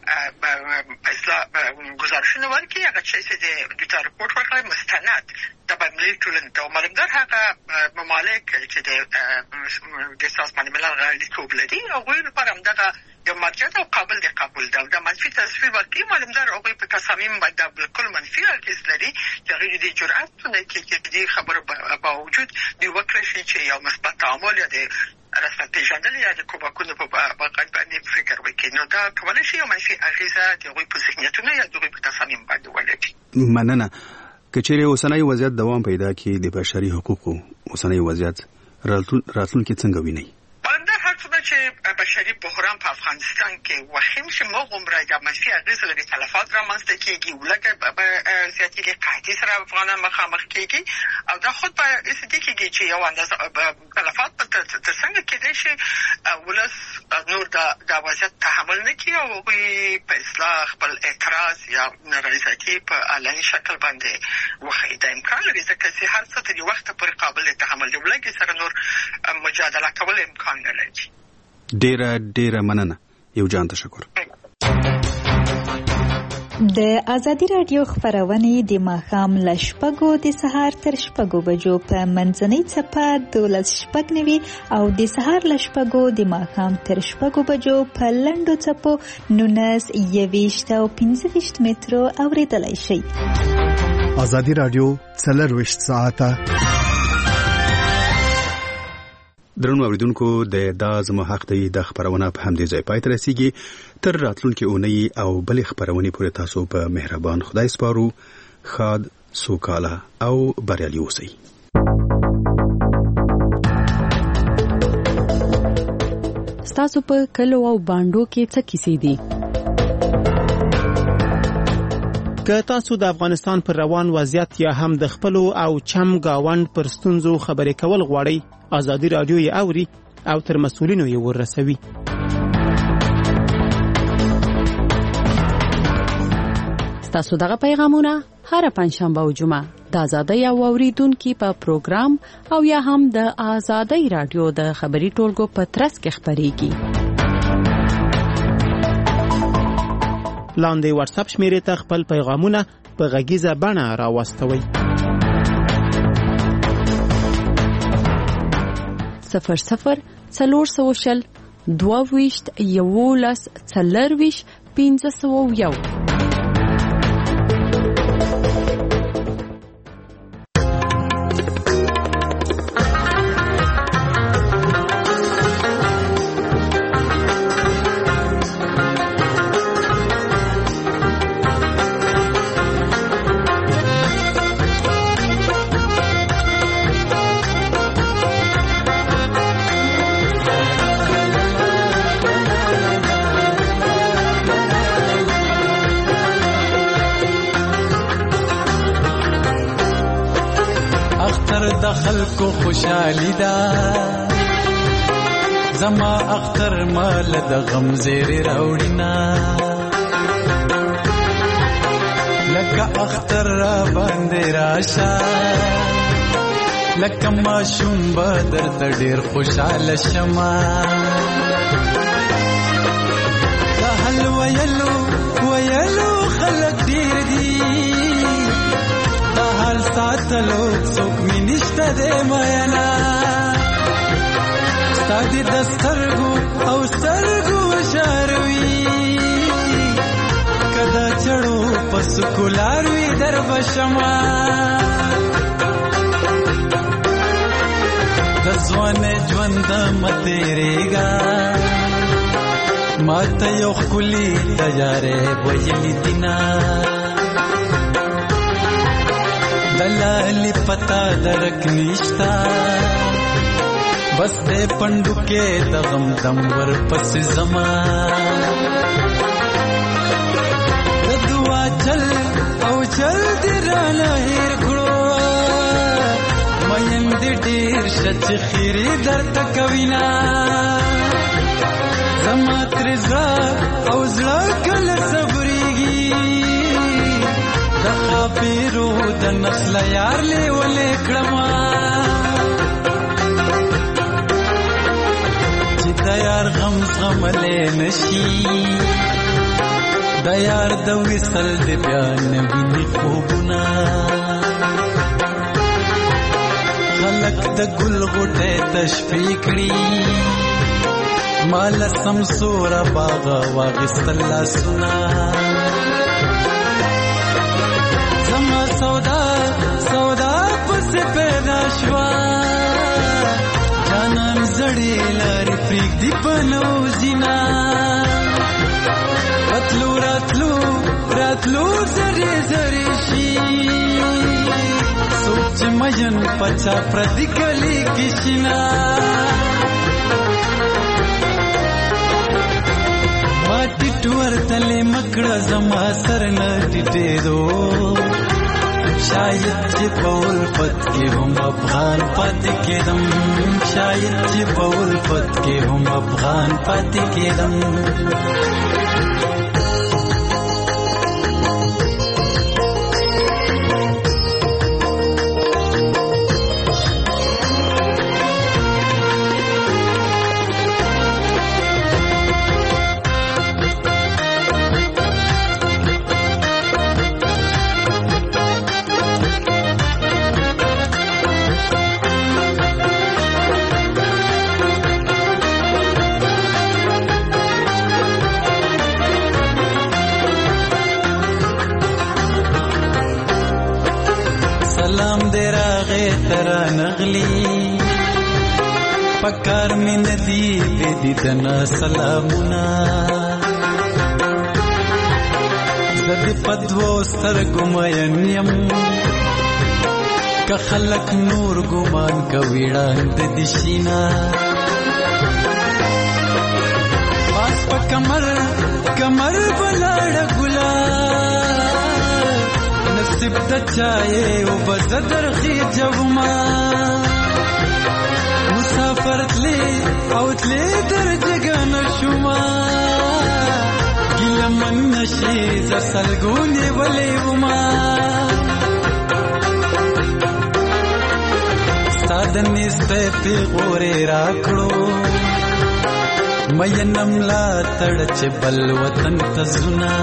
گزارشونه ورکړي هغه چې د دوی رپورټ ورکړي مستند د بین‌المللي ټولنې ته. معلومدار هغه ممالک چې د سازمان ملل غړیتوب لري هغوی لپاره همدغه یو مرجع او قابل د قبول ده. د منفي تصویر ورکړي معلومدار هغوی په تصامیم باندې بالکل منفي اغېز لري چې هغوی د جرأت نه کوي چې دې خبرو باوجود دوی وکړي شي چې یو مثبت تعامل یا د رسمیت پېژندل یا د کومکونو په بقا باندې فکر وکړي. نو دا کولی شي یو منفي اغېزه د هغوی په ذهنیتونو یا د هغوی په تصامیم باندې ولري. مننه. که چیرې اوسنی وضعیت دوام پیدا کړي د بشري حقوقو اوسنی وضعیت راتلونکي څنګه ویني؟ چې بشري بحران په افغانستان کې وخیم شي مغمره د منفي اغېز لري، تلفات رامنځته کېږي، ولکه زیاتېږي قحطي سره افغانان مخامخ کېږي او دا خود په دې کېږي چې یو اندازه تلفات تر څنګه کېدای شي ولس نور د وضعیت تحمل نه کړي او هغوی په اصلاح خپل اعتراض یا نارضایتي په علني شکل باندې وښیي. دا امکان لري ځکه چې هر څه تر وخته پورې قابل تحمل دی، ولکه سره نور مجادله کول امکان نه لري. ډیره مننه. یو جان تشکر. د ازادي رادیو خبرونه د ماښام له 6 د سهار تر 6 بجو په منځنۍ څپه 12:09 او د سهار له 6 د ماښام تر 6 بجو په لنډو څپو 19:20 او 15 مترو اوریدلای شئ. ازادي رادیو 24 ساعته. درنو اوریدونکو د زما حق دی د خبرونه په همدې ځای پای ته رسیږي. تر راتلونکي اونۍ او بلې خبرونه پورې تاسو په مهربان خدای سپارو. ښاد، سوکاله او بریالي اوسئ. ستاسو په کلو او باندو کې څه کیسې دي؟ که تاسو د افغانستان پر روان وضعیت یا هم د خپل او چم گاوند پر ستونزو خبرې کول غواړئ، ازادي رادیو یې اوري او تر مسؤلینو یې ورسوي. ستاسو دغه پیغامونه هر پنځشنبه او جمعه د ازادۍ او اوریدونکو په پروګرام او یا هم د ازادۍ رادیو د خبري ټولګو په ترڅ کې خبريږي. لاندې واتس اپ شمیرې ته خپل پیغامونه په غږیزه بڼه راوستوئ. 00 420 22 11 40 1501. خلکو خوشحالی دا زما اختر مال د غم زیر راوړینا لکه اختر را باندې راشه لکه ماشوم بدر ته ډیر خوشاله شمه دا حل ویلو خلک ډیر دي دا حال ساتلو څوک می نشته دی مینا ستا دې د سترګو او سترګو شاروي کدا چړو پس کلاروي در بشما د ځوان ژوند متېریږه ماته یو ښکلي تجارې ویلي دینا دلالی پتا درک نشتا بس دے پندو کے دغم دم ور پس زمان دعا چل او چل دی رانا ہیر کھڑو مین دی دیر شچ خیری در تکوینا زما ترزا او زلا کل صبریگی دخا پیرو د نسل یار لی ولې کړما چې د یار غم زغملې نشي د یار د وصل د بیان ویني خوبونه خلک د ګل غوټه تشفیق کړي مال سمسور باغ واغستل سنا سودا پس پیدا شوا جانان زړی لارې پرېږدي په نوزینا راتلو زری زری شي سوچ مین پچا پردی کلی کشنا ما ټیټور تلې مکړه زما سر نه ټیټېدو شاید چې په الفت کې هم افغان پاتې کېدم شاید چې په الفت کې هم افغان پاتې کېدم پکار می ندی دی دنا سلامنا زدی پدو سترګو مینم که خلق نور ګمان کوي وړاند دي شینا پاس په کمر بلاړ ګلا نصیب د چای او بزدر خي جوما مسافر تلی او تلی در جگن شما گل من نشی زسلگونی ولی وما ستادن نیسته پی غوری راکڑو مینم لا تڑچ بل وطن تزنا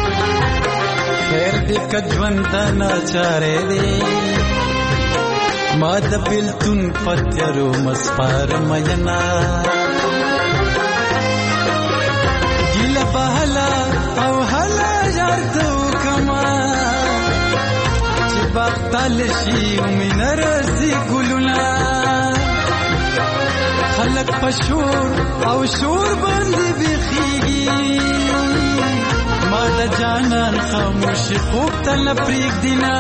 خیر دی کجوان تا ناچارے دی ما د بیلتون پتیارو مسپار مینا ګیله بهلا او هلا یارتو کما چې باغتل شي ومن راسي ګلونا خلق پشور او شور باندې بخيږي ما د جانان خاموش خوب تل پریک دینا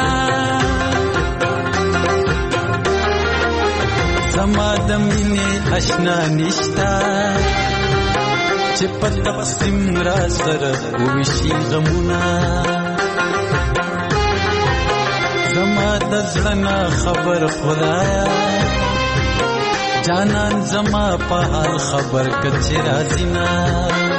زما د مینې آشنا نشتا چې په تقسیم را سره وشي غمونه زما د زړه نه خبر خدایا جانان زما په حال خبر کچې راځي نه